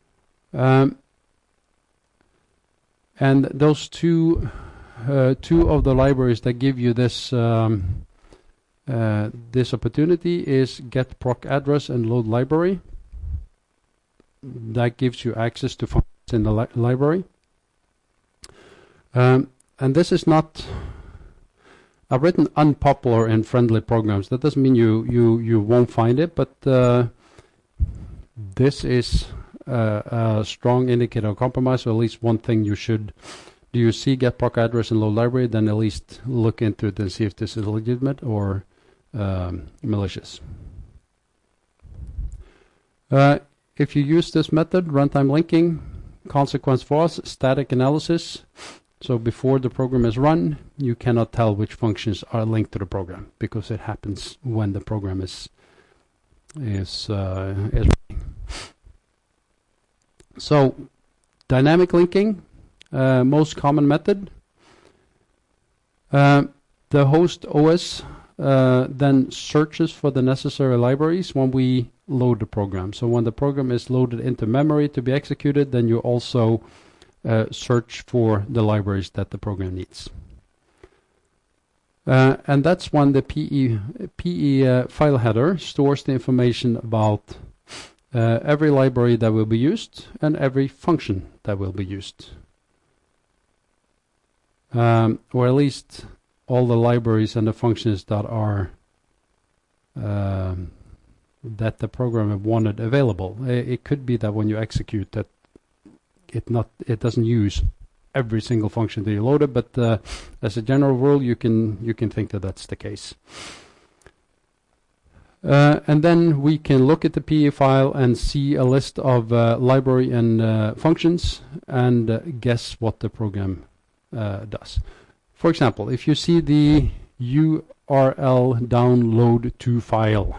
And those two of the libraries that give you this this opportunity is get proc address and load library. That gives you access to functions in the library. And this is not, I've written unpopular in friendly programs. That doesn't mean you won't find it, but this is a strong indicator of compromise, or at least one thing you should. Do you see get proc address and load library? Then at least look into it and see if this is legitimate or malicious. If you use this method, runtime linking, consequence for us, static analysis. So before the program is run, you cannot tell which functions are linked to the program because it happens when the program is running. So dynamic linking, most common method. The host OS then searches for the necessary libraries when we load the program. So when the program is loaded into memory to be executed, then you also search for the libraries that the program needs. And that's when the PE file header stores the information about every library that will be used and every function that will be used. Or at least all the libraries and the functions that are that the program wanted available. It could be that when you execute that it doesn't use every single function that you loaded, but as a general rule, you can think that that's the case. And then we can look at the PE file and see a list of library and functions and guess what the program does. For example, if you see the URL download to file,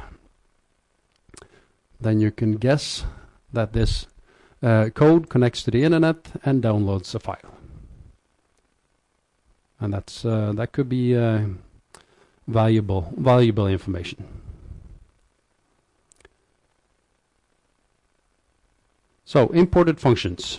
then you can guess that this code connects to the internet and downloads a file. And that's that could be valuable information. So imported functions.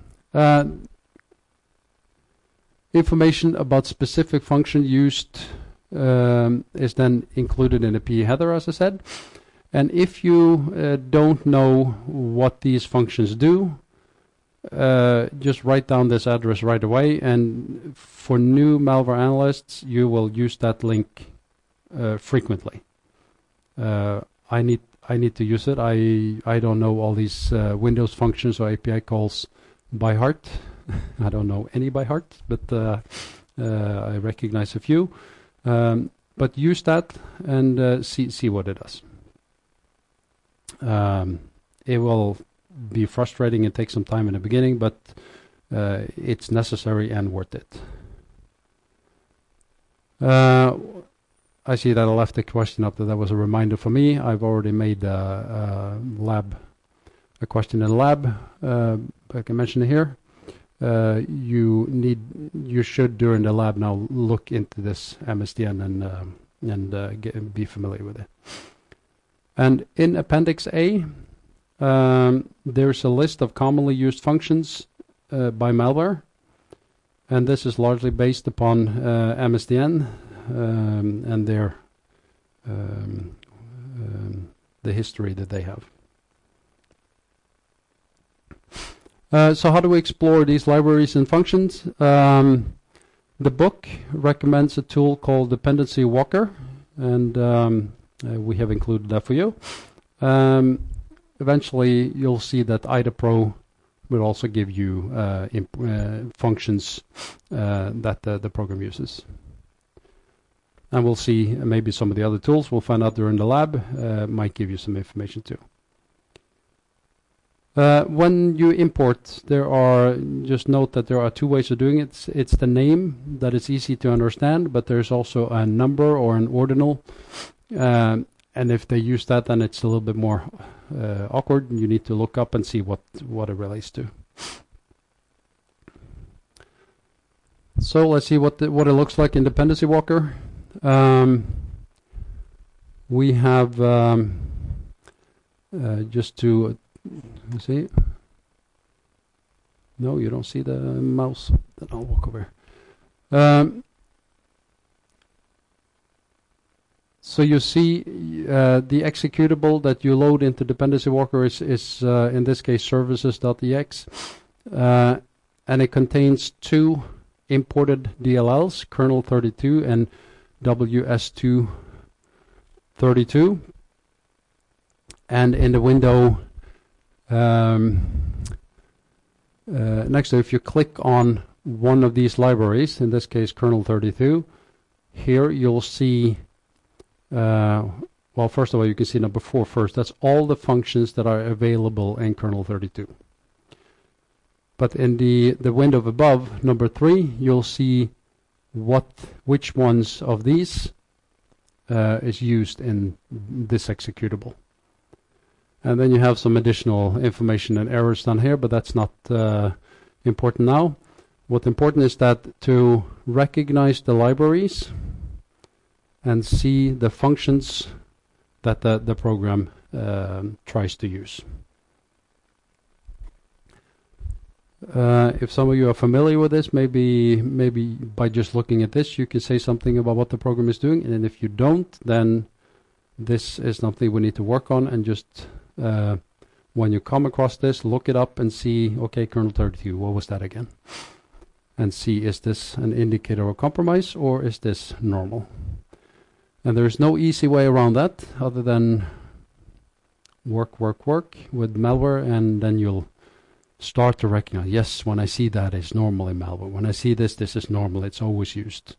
Information about specific function used is then included in the PE header, as I said. And if you don't know what these functions do, just write down this address right away, and for new malware analysts, you will use that link frequently. I need to use it. I don't know all these Windows functions or API calls by heart. I don't know any by heart, but I recognize a few. But use that and see what it does. It will be frustrating and take some time in the beginning, but it's necessary and worth it. I see that I left the question up there. That was a reminder for me. I've already made a question in the lab. I can mention it here. You should during the lab now look into this MSDN and be familiar with it. And in Appendix A, there's a list of commonly used functions by malware, and this is largely based upon MSDN and their the history that they have. So how do we explore these libraries and functions? The book recommends a tool called Dependency Walker, and we have included that for you. Eventually, you'll see that IDAPRO will also give you functions that the program uses. And we'll see maybe some of the other tools we'll find out during the lab might give you some information too. When you import, just note that there are two ways of doing it. It's the name that is easy to understand, but there's also a number or an ordinal. And if they use that, then it's a little bit more awkward. You need to look up and see what it relates to. So let's see what it looks like in Dependency Walker. We have just to see. No, you don't see the mouse. Then I'll walk over. So you see the executable that you load into Dependency Walker is in this case services.ex, and it contains two imported DLLs, kernel 32 and WS2 32, and in the window next to, if you click on one of these libraries, in this case kernel 32, here you'll see well, first of all, you can see number 4 first. That's all the functions that are available in kernel 32. But in the window above, number 3, you'll see which ones of these is used in this executable. And then you have some additional information and errors down here, but that's not important now. What's important is that to recognize the libraries and see the functions that the program tries to use. If some of you are familiar with this, maybe by just looking at this, you can say something about what the program is doing. And if you don't, then this is something we need to work on. And just when you come across this, look it up and see, okay, kernel 32, what was that again? And see, is this an indicator of compromise or is this normal? And there's no easy way around that other than work with malware, and then you'll start to recognize, yes, when I see that, it's normally malware. When I see this is normal. It's always used.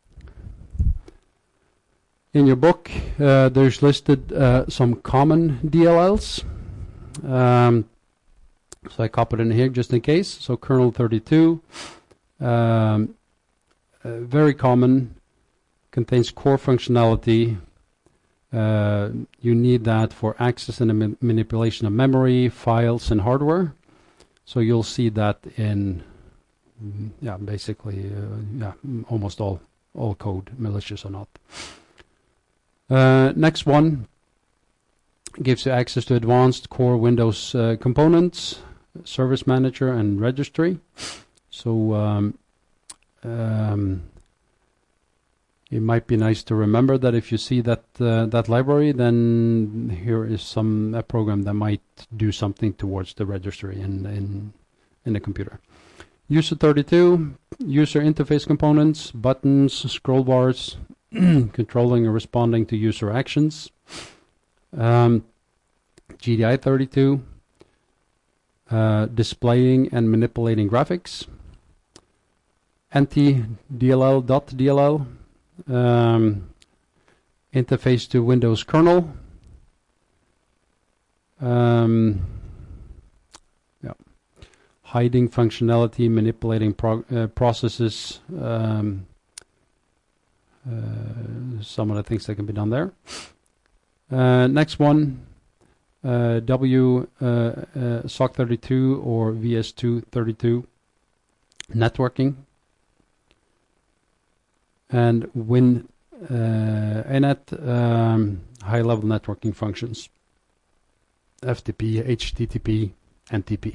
In your book, there's listed some common DLLs. So I copied in here just in case. So kernel 32, very common. Contains core functionality. You need that for access and manipulation of memory, files, and hardware. So you'll see that in, basically, almost all code, malicious or not. Next one gives you access to advanced core Windows components, Service Manager, and Registry. So it might be nice to remember that if you see that library, then here is a program that might do something towards the registry and in the computer. User 32, user interface components, buttons, scroll bars, controlling and responding to user actions. GDI 32, displaying and manipulating graphics. NT-DLL.DLL, interface to Windows kernel. Hiding functionality, manipulating processes, some of the things that can be done there. Next one, SOC32 or VS232, networking. And WinNet, high-level networking functions, FTP, HTTP, NTP.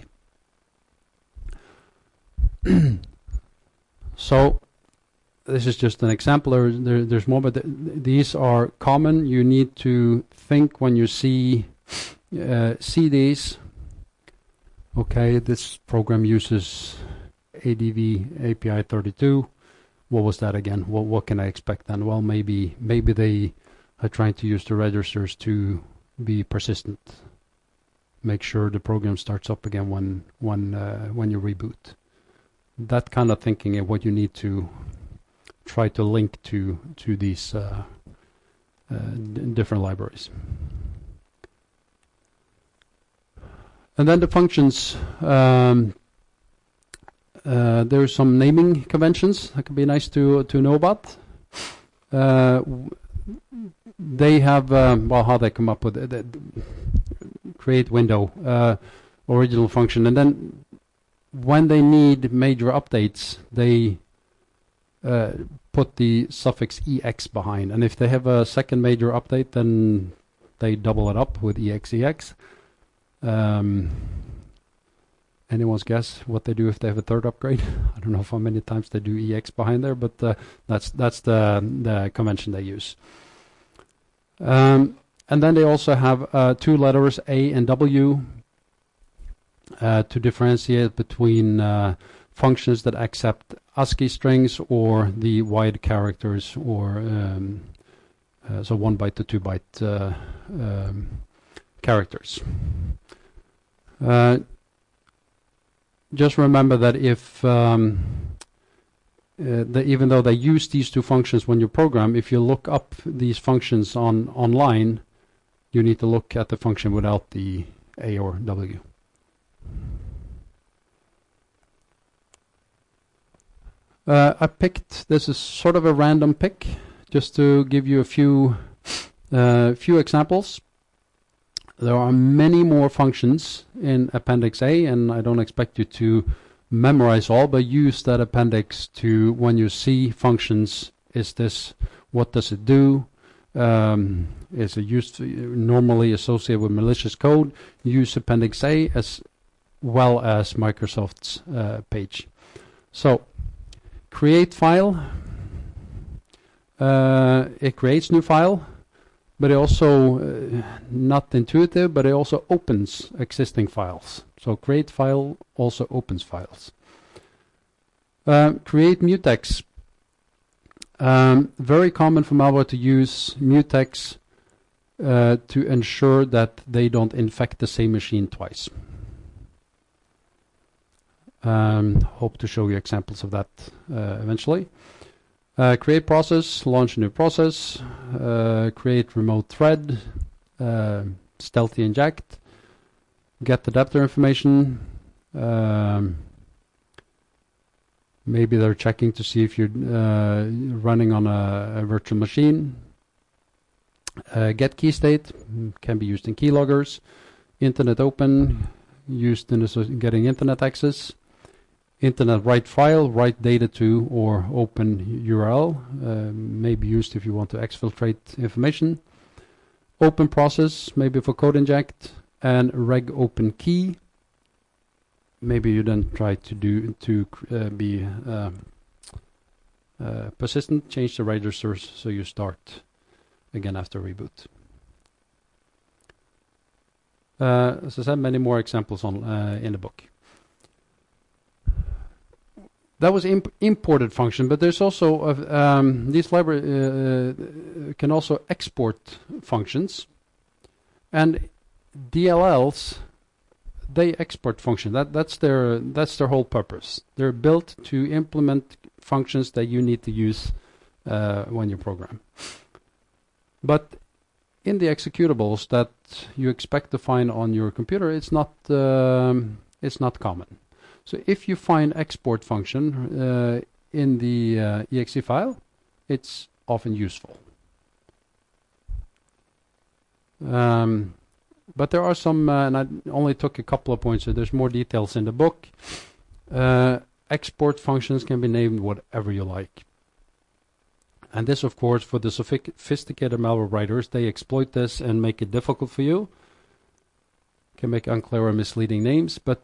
So this is just an example. There's more, but these are common. You need to think when you see these. Okay, this program uses ADV API 32. What was that again? What can I expect then? Well, maybe they are trying to use the registers to be persistent. Make sure the program starts up again when you reboot. That kind of thinking is what you need to try to link to these different libraries. And then the functions. There's some naming conventions that could be nice to know about. They have, how they come up with it, create window, original function, and then when they need major updates, they put the suffix ex behind. And if they have a second major update, then they double it up with exex. Anyone's guess what they do if they have a third upgrade? I don't know how many times they do ex behind there, but that's the convention they use. And then they also have two letters, A and W, to differentiate between functions that accept ASCII strings or the wide characters, or so 1 byte to 2 byte characters. Just remember that if even though they use these two functions when you program, if you look up these functions online, you need to look at the function without the A or W. I picked, this is sort of a random pick, just to give you a few examples. There are many more functions in Appendix A, and I don't expect you to memorize all, but use that appendix to, when you see functions, is this, what does it do? Is it used normally associated with malicious code? Use Appendix A as well as Microsoft's page. So, create file. It creates new file. But it also, not intuitive, but it also opens existing files. So create file also opens files. Create mutex. Very common for malware to use mutex to ensure that they don't infect the same machine twice. Hope to show you examples of that eventually. Create process, launch a new process, create remote thread, stealthy inject, get adapter information. Maybe they're checking to see if you're running on a virtual machine. Get key state, can be used in keyloggers. Internet open, used in getting internet access. Internet write file, write data to, or open URL, may be used if you want to exfiltrate information. Open process, maybe for code inject, and reg open key. Maybe you then try to be persistent, change the registers so you start again after reboot. As I said, many more examples on in the book. That was imported function, but there's also these library can also export functions, and DLLs, they export function. That's their whole purpose. They're built to implement functions that you need to use when you program. But in the executables that you expect to find on your computer, it's not common. So if you find export function in the exe file, it's often useful. But there are some, and I only took a couple of points, so there's more details in the book. Export functions can be named whatever you like. And this, of course, for the sophisticated malware writers, they exploit this and make it difficult for you. Can make unclear or misleading names, but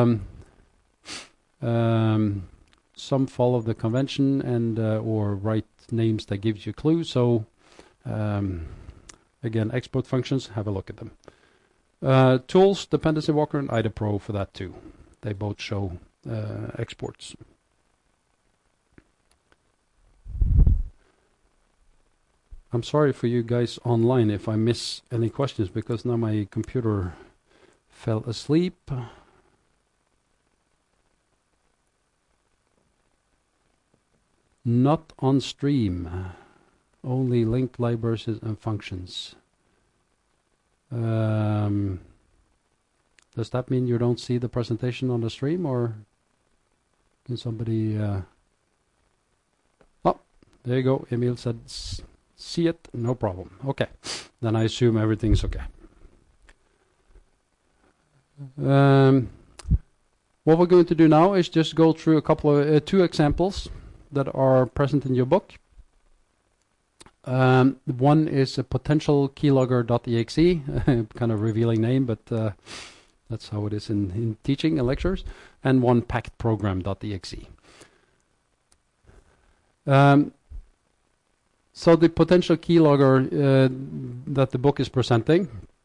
some follow the convention and or write names that gives you a clue. So again, export functions, have a look at them. Tools, Dependency Walker and IDAPRO for that too. They both show exports. I'm sorry for you guys online if I miss any questions, because now my computer fell asleep. Not on stream, only linked libraries and functions. Does that mean you don't see the presentation on the stream, or can somebody... Oh, there you go. Emil said see it, no problem. Okay, then I assume everything's okay. What we're going to do now is just go through a couple of two examples that are present in your book. One is a potential keylogger.exe, kind of revealing name, but that's how it is in teaching and lectures, and one packedprogram.exe. So the potential keylogger that the book is presenting,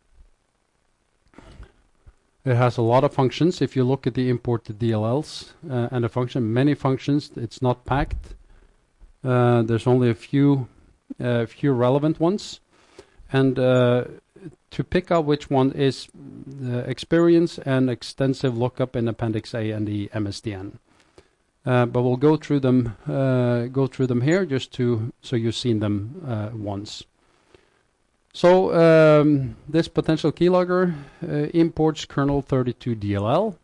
it has a lot of functions. If you look at the imported DLLs and the function, many functions, it's not packed. There's only a few relevant ones, and to pick out which one is experience and extensive lookup in Appendix A and the MSDN. But we'll go through them here just so you've seen them once. So this potential keylogger imports kernel 32 DLL,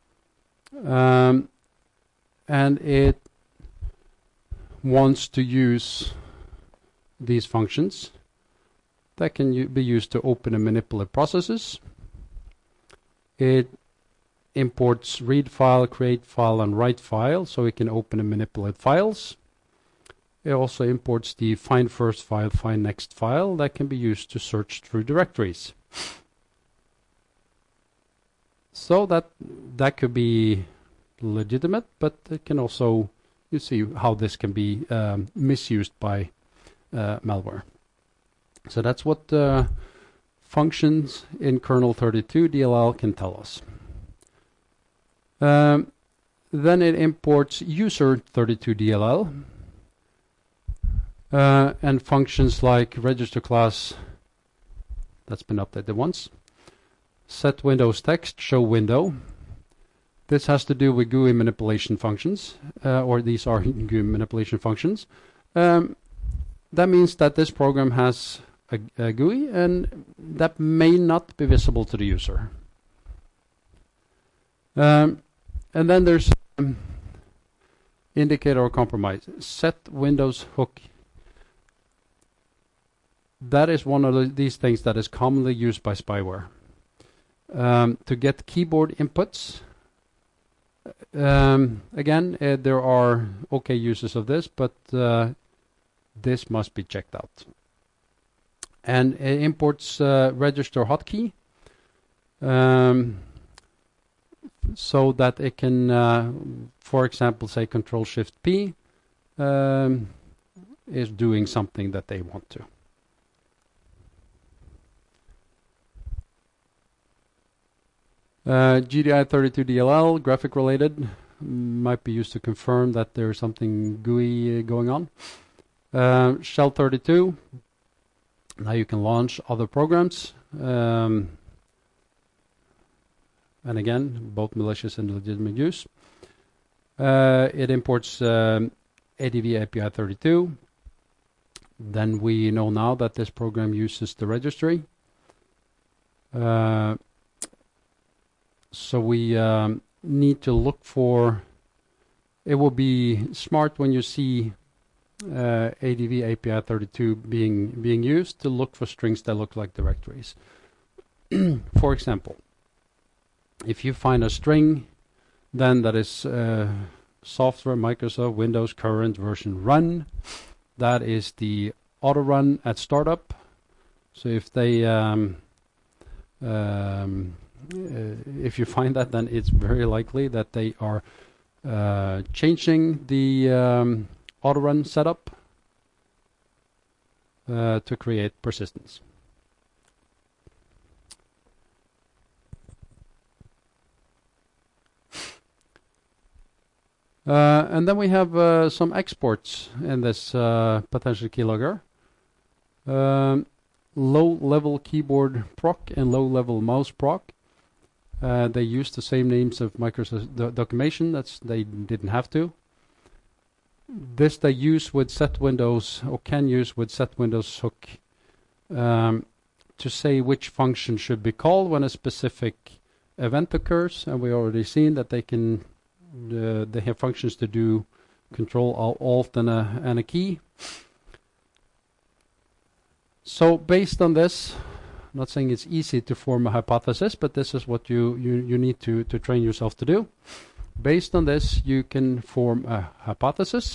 and it wants to use these functions that can be used to open and manipulate processes. It imports read file, create file, and write file, so it can open and manipulate files. It also imports the find first file, find next file that can be used to search through directories. So that could be legitimate, but it can also, you see how this can be misused by malware. So that's what functions in kernel 32 DLL can tell us. Then it imports user 32 DLL and functions like register class, that's been updated once, set Windows text, show window. This has to do with GUI manipulation functions, or these are GUI manipulation functions. That means that this program has a GUI, and that may not be visible to the user. And then there's indicator or compromise. Set Windows hook. That is one of these things that is commonly used by spyware. To get keyboard inputs. Again, there are okay uses of this, but this must be checked out. And it imports register hotkey. So that it can, for example, say Control-Shift-P is doing something that they want to. GDI32DLL, graphic related. might be used to confirm that there's something GUI going on. Shell 32, now you can launch other programs. And again, both malicious and legitimate use. It imports ADV API 32. Then we know now that this program uses the registry. So we need to look for, it will be smart when you see ADV API 32 being used to look for strings that look like directories. For example, if you find a string then that is software, Microsoft, Windows, current version run, that is the auto run at startup. So if they if you find that, then it's very likely that they are changing the auto run setup to create persistence. And then we have some exports in this potential keylogger. Low-level keyboard proc and low-level mouse proc. They use the same names of Microsoft documentation. They didn't have to. This they use with set windows, or can use with set windows hook, to say which function should be called when a specific event occurs. And we already seen that they can. They have functions to do Control Alt and a key. So based on this, I'm not saying it's easy to form a hypothesis, but this is what you need to train yourself to do. Based on this, you can form a hypothesis.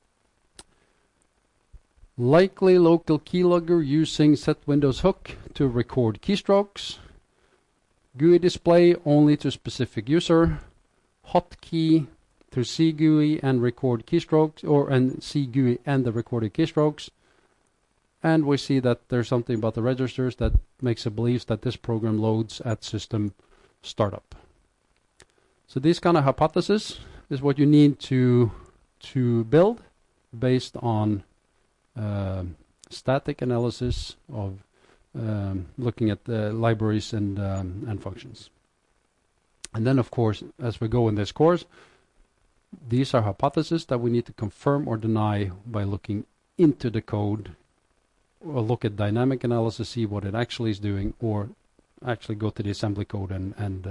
Likely local keylogger using set windows hook to record keystrokes. GUI display only to specific user. Hotkey to see GUI and record keystrokes, and see GUI and the recorded keystrokes. And we see that there's something about the registers that makes it believe that this program loads at system startup. So this kind of hypothesis is what you need to build based on static analysis of looking at the libraries and functions. And then, of course, as we go in this course, these are hypotheses that we need to confirm or deny by looking into the code, or look at dynamic analysis, see what it actually is doing, or actually go to the assembly code and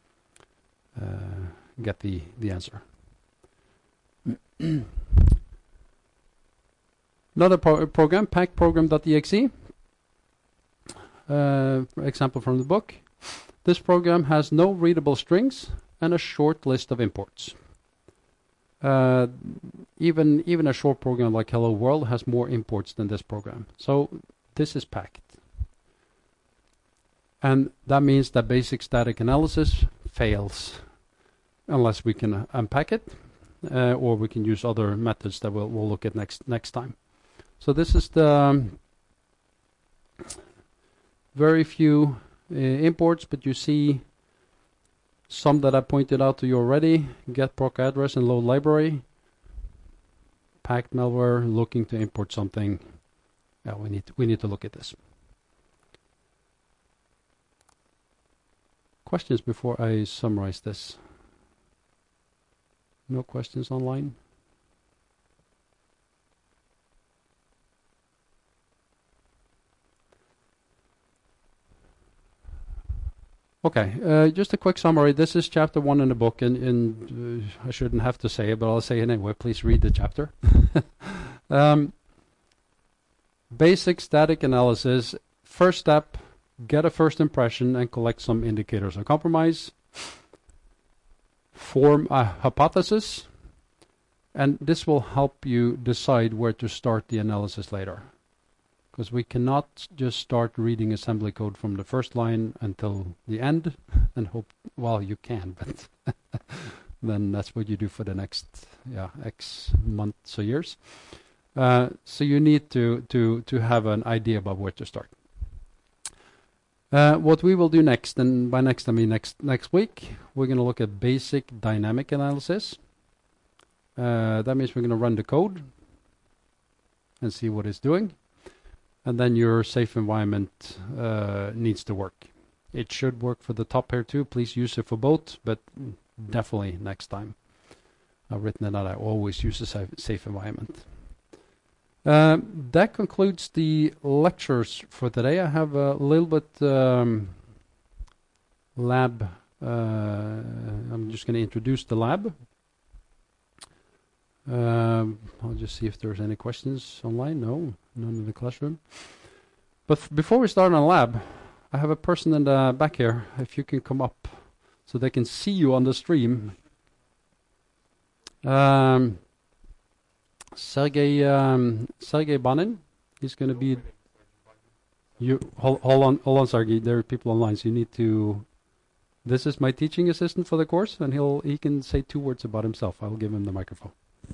get the answer. Another program, packprogram.exe, example from the book. This program has no readable strings and a short list of imports. Even a short program like Hello World has more imports than this program. So this is packed. And that means that basic static analysis fails unless we can unpack it, or we can use other methods that we'll look at next time. So this is the very few imports, but you see some that I pointed out to you already. Get proc address and load library. Packed malware looking to import something. Yeah, we need to look at this. Questions before I summarize this? No questions online? Okay, just a quick summary. This is chapter 1 in the book, and I shouldn't have to say it, but I'll say it anyway. Please read the chapter. Basic static analysis. First step, get a first impression and collect some indicators of compromise. Form a hypothesis, and this will help you decide where to start the analysis later. Because we cannot just start reading assembly code from the first line until the end and hope, well, you can, but then that's what you do for the next X months or years. So you need to have an idea about where to start. What we will do next, and by next I mean next week, we're going to look at basic dynamic analysis. That means we're going to run the code and see what it's doing. And then your safe environment needs to work. It should work for the top here too. Please use it for both, but definitely next time. I've written it out. I always use a safe environment. That concludes the lectures for today. I have a little bit lab. I'm just going to introduce the lab. I'll just see if there's any questions online. No, none in the classroom. But before we start on lab, I have a person in the back here. If you can come up so they can see you on the stream. Sergey Banin. He's going to be. You hold on, Sergey. There are people online, so you need to. This is my teaching assistant for the course, and he can say 2 words about himself. I'll give him the microphone.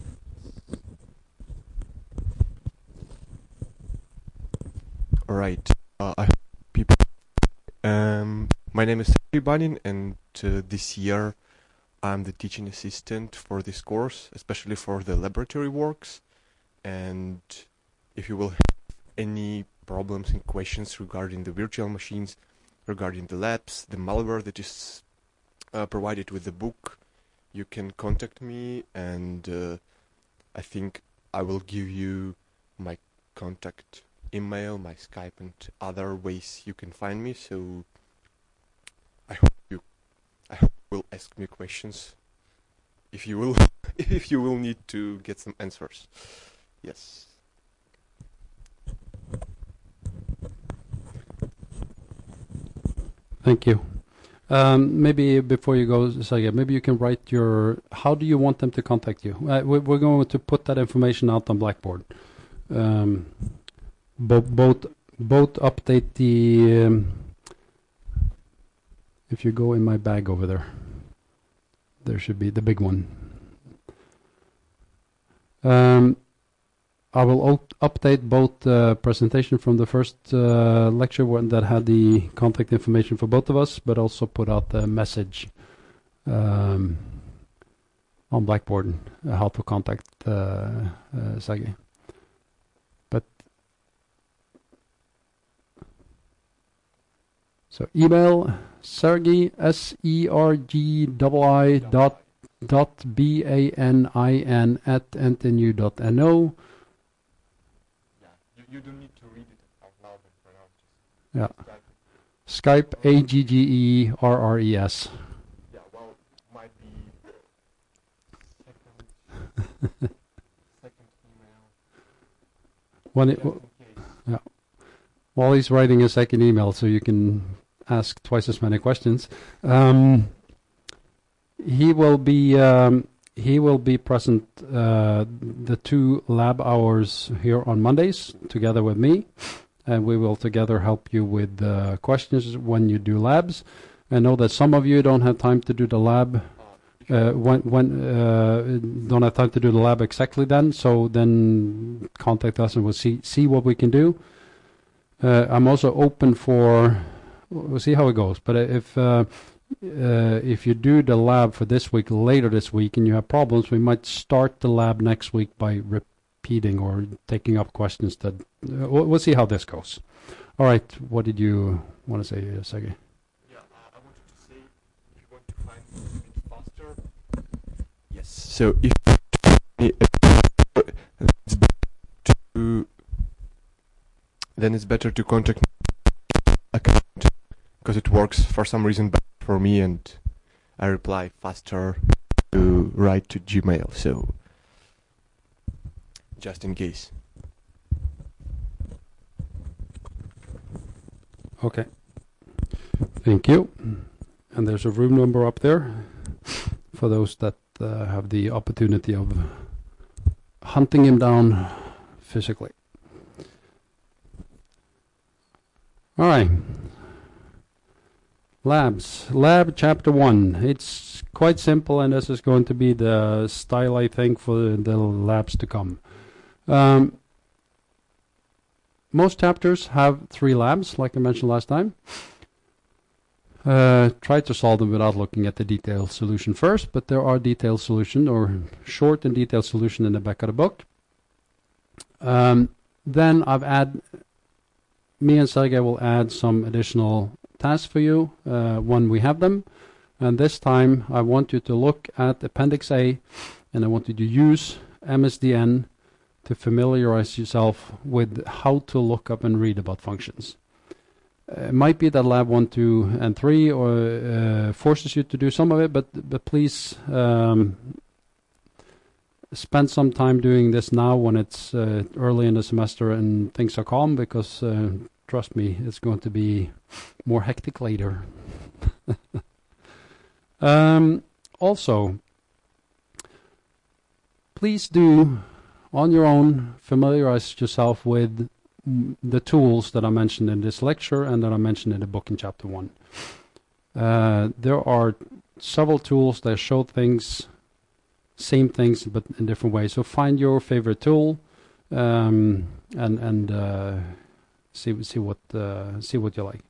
All right. I hope people. My name is Sergey Banin, and this year I'm the teaching assistant for this course, especially for the laboratory works. And if you will have any problems and questions regarding the virtual machines, regarding the labs, the malware that is provided with the book, you can contact me, and I think I will give you my contact email, my Skype, and other ways you can find me. So I hope you will ask me questions if you will if you will need to get some answers. Yes. Thank you. Maybe before you go, Sergey, maybe you can write how do you want them to contact you? We're going to put that information out on Blackboard. Both update the. If you go in my bag over there, there should be the big one. I will update both the presentation from the first lecture one that had the contact information for both of us, but also put out the message on Blackboard how to contact Sergey. But so email Sergey sergey.banin@ntnu.no. You don't need to read it out loud and pronounce it. Yeah. Skype AGGERRES. Yeah, well, might be second email. Yeah. While he's writing a second email, so you can ask twice as many questions. He will be present the 2 lab hours here on Mondays together with me, and we will together help you with questions when you do labs. I know that some of you don't have time to do the lab don't have time to do the lab exactly then, so then contact us and we'll see what we can do. I'm also open for. We'll see how it goes. But if you do the lab for this week later this week and you have problems, we might start the lab next week by repeating or taking up questions that. We'll see how this goes. All right. What did you want to say, Sergey? Yeah, I wanted to say if you want to find me a bit faster. Yes. So if it's better to contact me account, because it works for some reason better for me, and I reply faster to write to Gmail. So just in case. Okay. Thank you. And there's a room number up there for those that have the opportunity of hunting him down physically. All right. Labs. Lab chapter 1. It's quite simple, and this is going to be the style, I think, for the labs to come. Most chapters have 3 labs, like I mentioned last time. Try to solve them without looking at the detailed solution first, but there are detailed solution or short and detailed solution in the back of the book. Then me and Sergey will add some additional tasks for you when we have them. And this time I want you to look at Appendix A, and I want you to use MSDN to familiarize yourself with how to look up and read about functions. It might be that Lab 1, 2, and 3 forces you to do some of it, but please spend some time doing this now when it's early in the semester and things are calm, because trust me, it's going to be more hectic later. Also, please do on your own familiarize yourself with the tools that I mentioned in this lecture and that I mentioned in the book in chapter 1. There are several tools that show things, same things, but in different ways. So find your favorite tool and see what you like.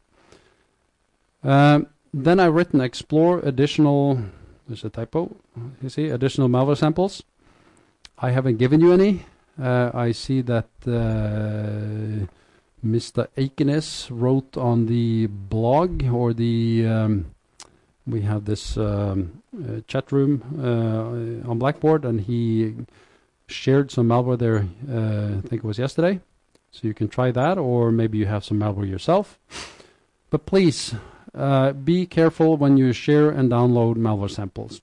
Then I've written explore additional. There's a typo. You see additional malware samples. I haven't given you any. I see that Mr. Eikenes wrote on the blog or the we have this chat room on Blackboard, and he shared some malware there. I think it was yesterday, so you can try that, or maybe you have some malware yourself. But please be careful when you share and download malware samples.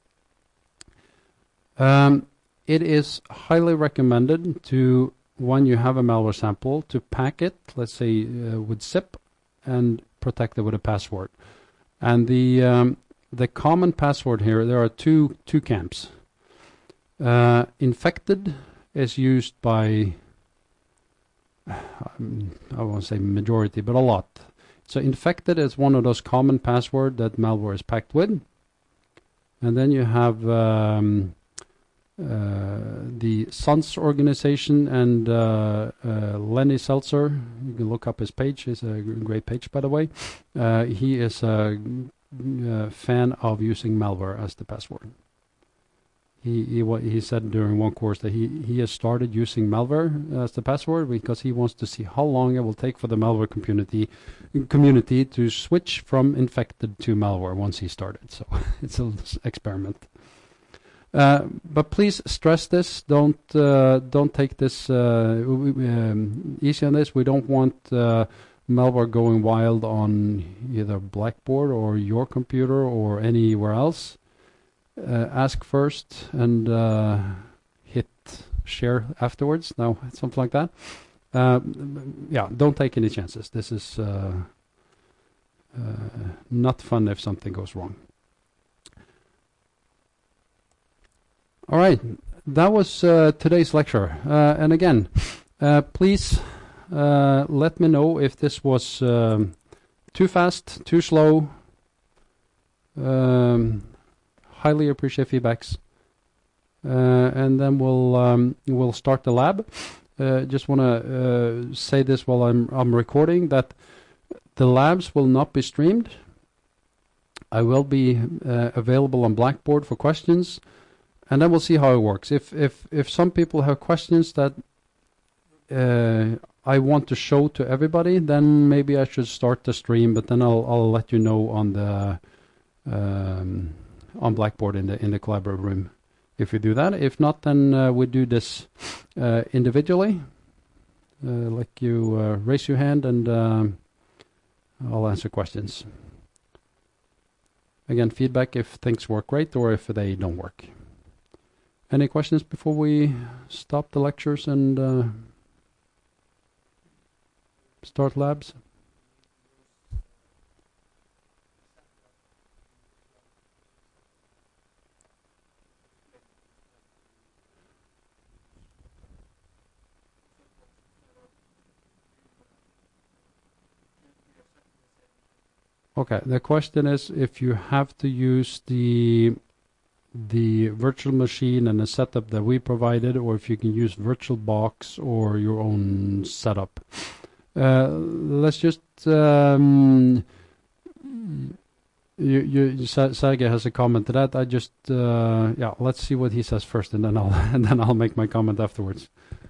It is highly recommended to, when you have a malware sample, to pack it, let's say with zip, and protect it with a password. And the common password here, there are two camps. Infected is used by, I won't say majority, but a lot. So infected is one of those common passwords that malware is packed with. And then you have the SUNS organization and Lenny Seltzer. You can look up his page. It's a great page, by the way. He is a fan of using malware as the password. He said during one course that he has started using malware as the password because he wants to see how long it will take for the malware community to switch from infected to malware once he started. So it's an experiment. But please stress this. Don't take this easy on this. We don't want malware going wild on either Blackboard or your computer or anywhere else. Ask first and hit share afterwards. No, something like that. Yeah, don't take any chances. This is not fun if something goes wrong. All right, that was today's lecture. And again, please let me know if this was too fast, too slow. Highly appreciate feedbacks. And then we'll start the lab. Just want to say this while I'm recording, that the labs will not be streamed. I will be available on Blackboard for questions. And then we'll see how it works. If some people have questions that I want to show to everybody, then maybe I should start the stream. But then I'll let you know on the on Blackboard in the collaborative room if we do that. If not, then we do this individually. Like you raise your hand and I'll answer questions. Again, feedback if things work great or if they don't work. Any questions before we stop the lectures and start labs? Okay, the question is if you have to use the virtual machine and the setup that we provided, or if you can use VirtualBox or your own setup. Let's just Sergey has a comment to that. I just yeah, let's see what he says first, and then I'll and then I'll make my comment afterwards.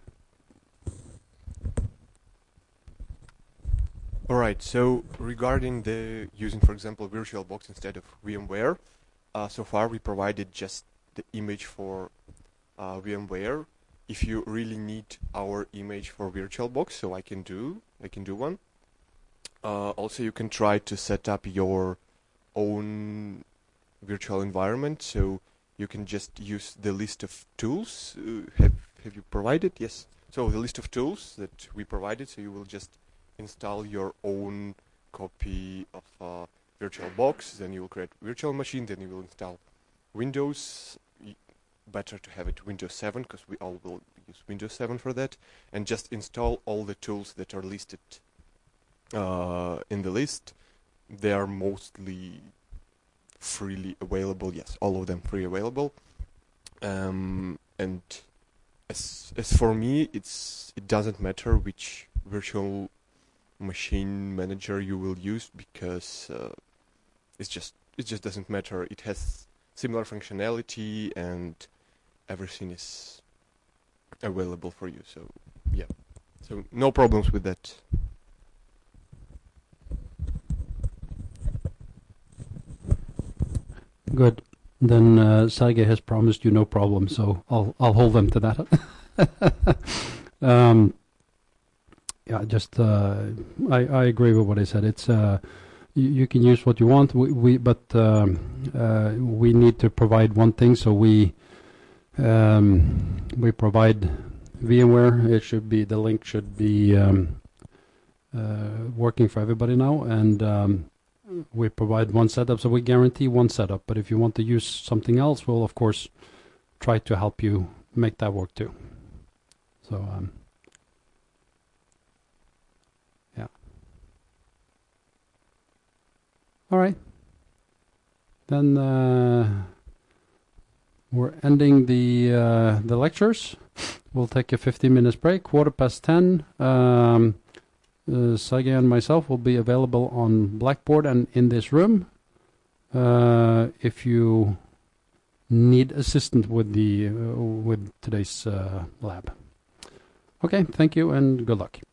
All right. So regarding the using, for example, VirtualBox instead of VMware, so far we provided just the image for VMware. If you really need our image for VirtualBox, so I can do one. Also, you can try to set up your own virtual environment, so you can just use the list of tools. Have you provided? Yes. So the list of tools that we provided, so you will just install your own copy of VirtualBox, then you will create virtual machine, then you will install Windows. Better to have it Windows 7, because we all will use Windows 7 for that, and just install all the tools that are listed in the list. They are mostly freely available. Yes, all of them free available. And as for me, it doesn't matter which virtual machine manager you will use, because it just doesn't matter. It has similar functionality and everything is available for you. So yeah, so no problems with that. Good. Then Sergey has promised you no problem, so I'll hold them to that. Yeah, just I agree with what I said. It's you can use what you want. But we need to provide one thing. So we provide VMware. It should be, the link should be working for everybody now, and we provide one setup. So we guarantee one setup. But if you want to use something else, we'll of course try to help you make that work too. So yeah. All right. Then we're ending the lectures. We'll take a 15-minute break, 10:15. Sergey and myself will be available on Blackboard and in this room if you need assistance with today's lab. Okay, thank you and good luck.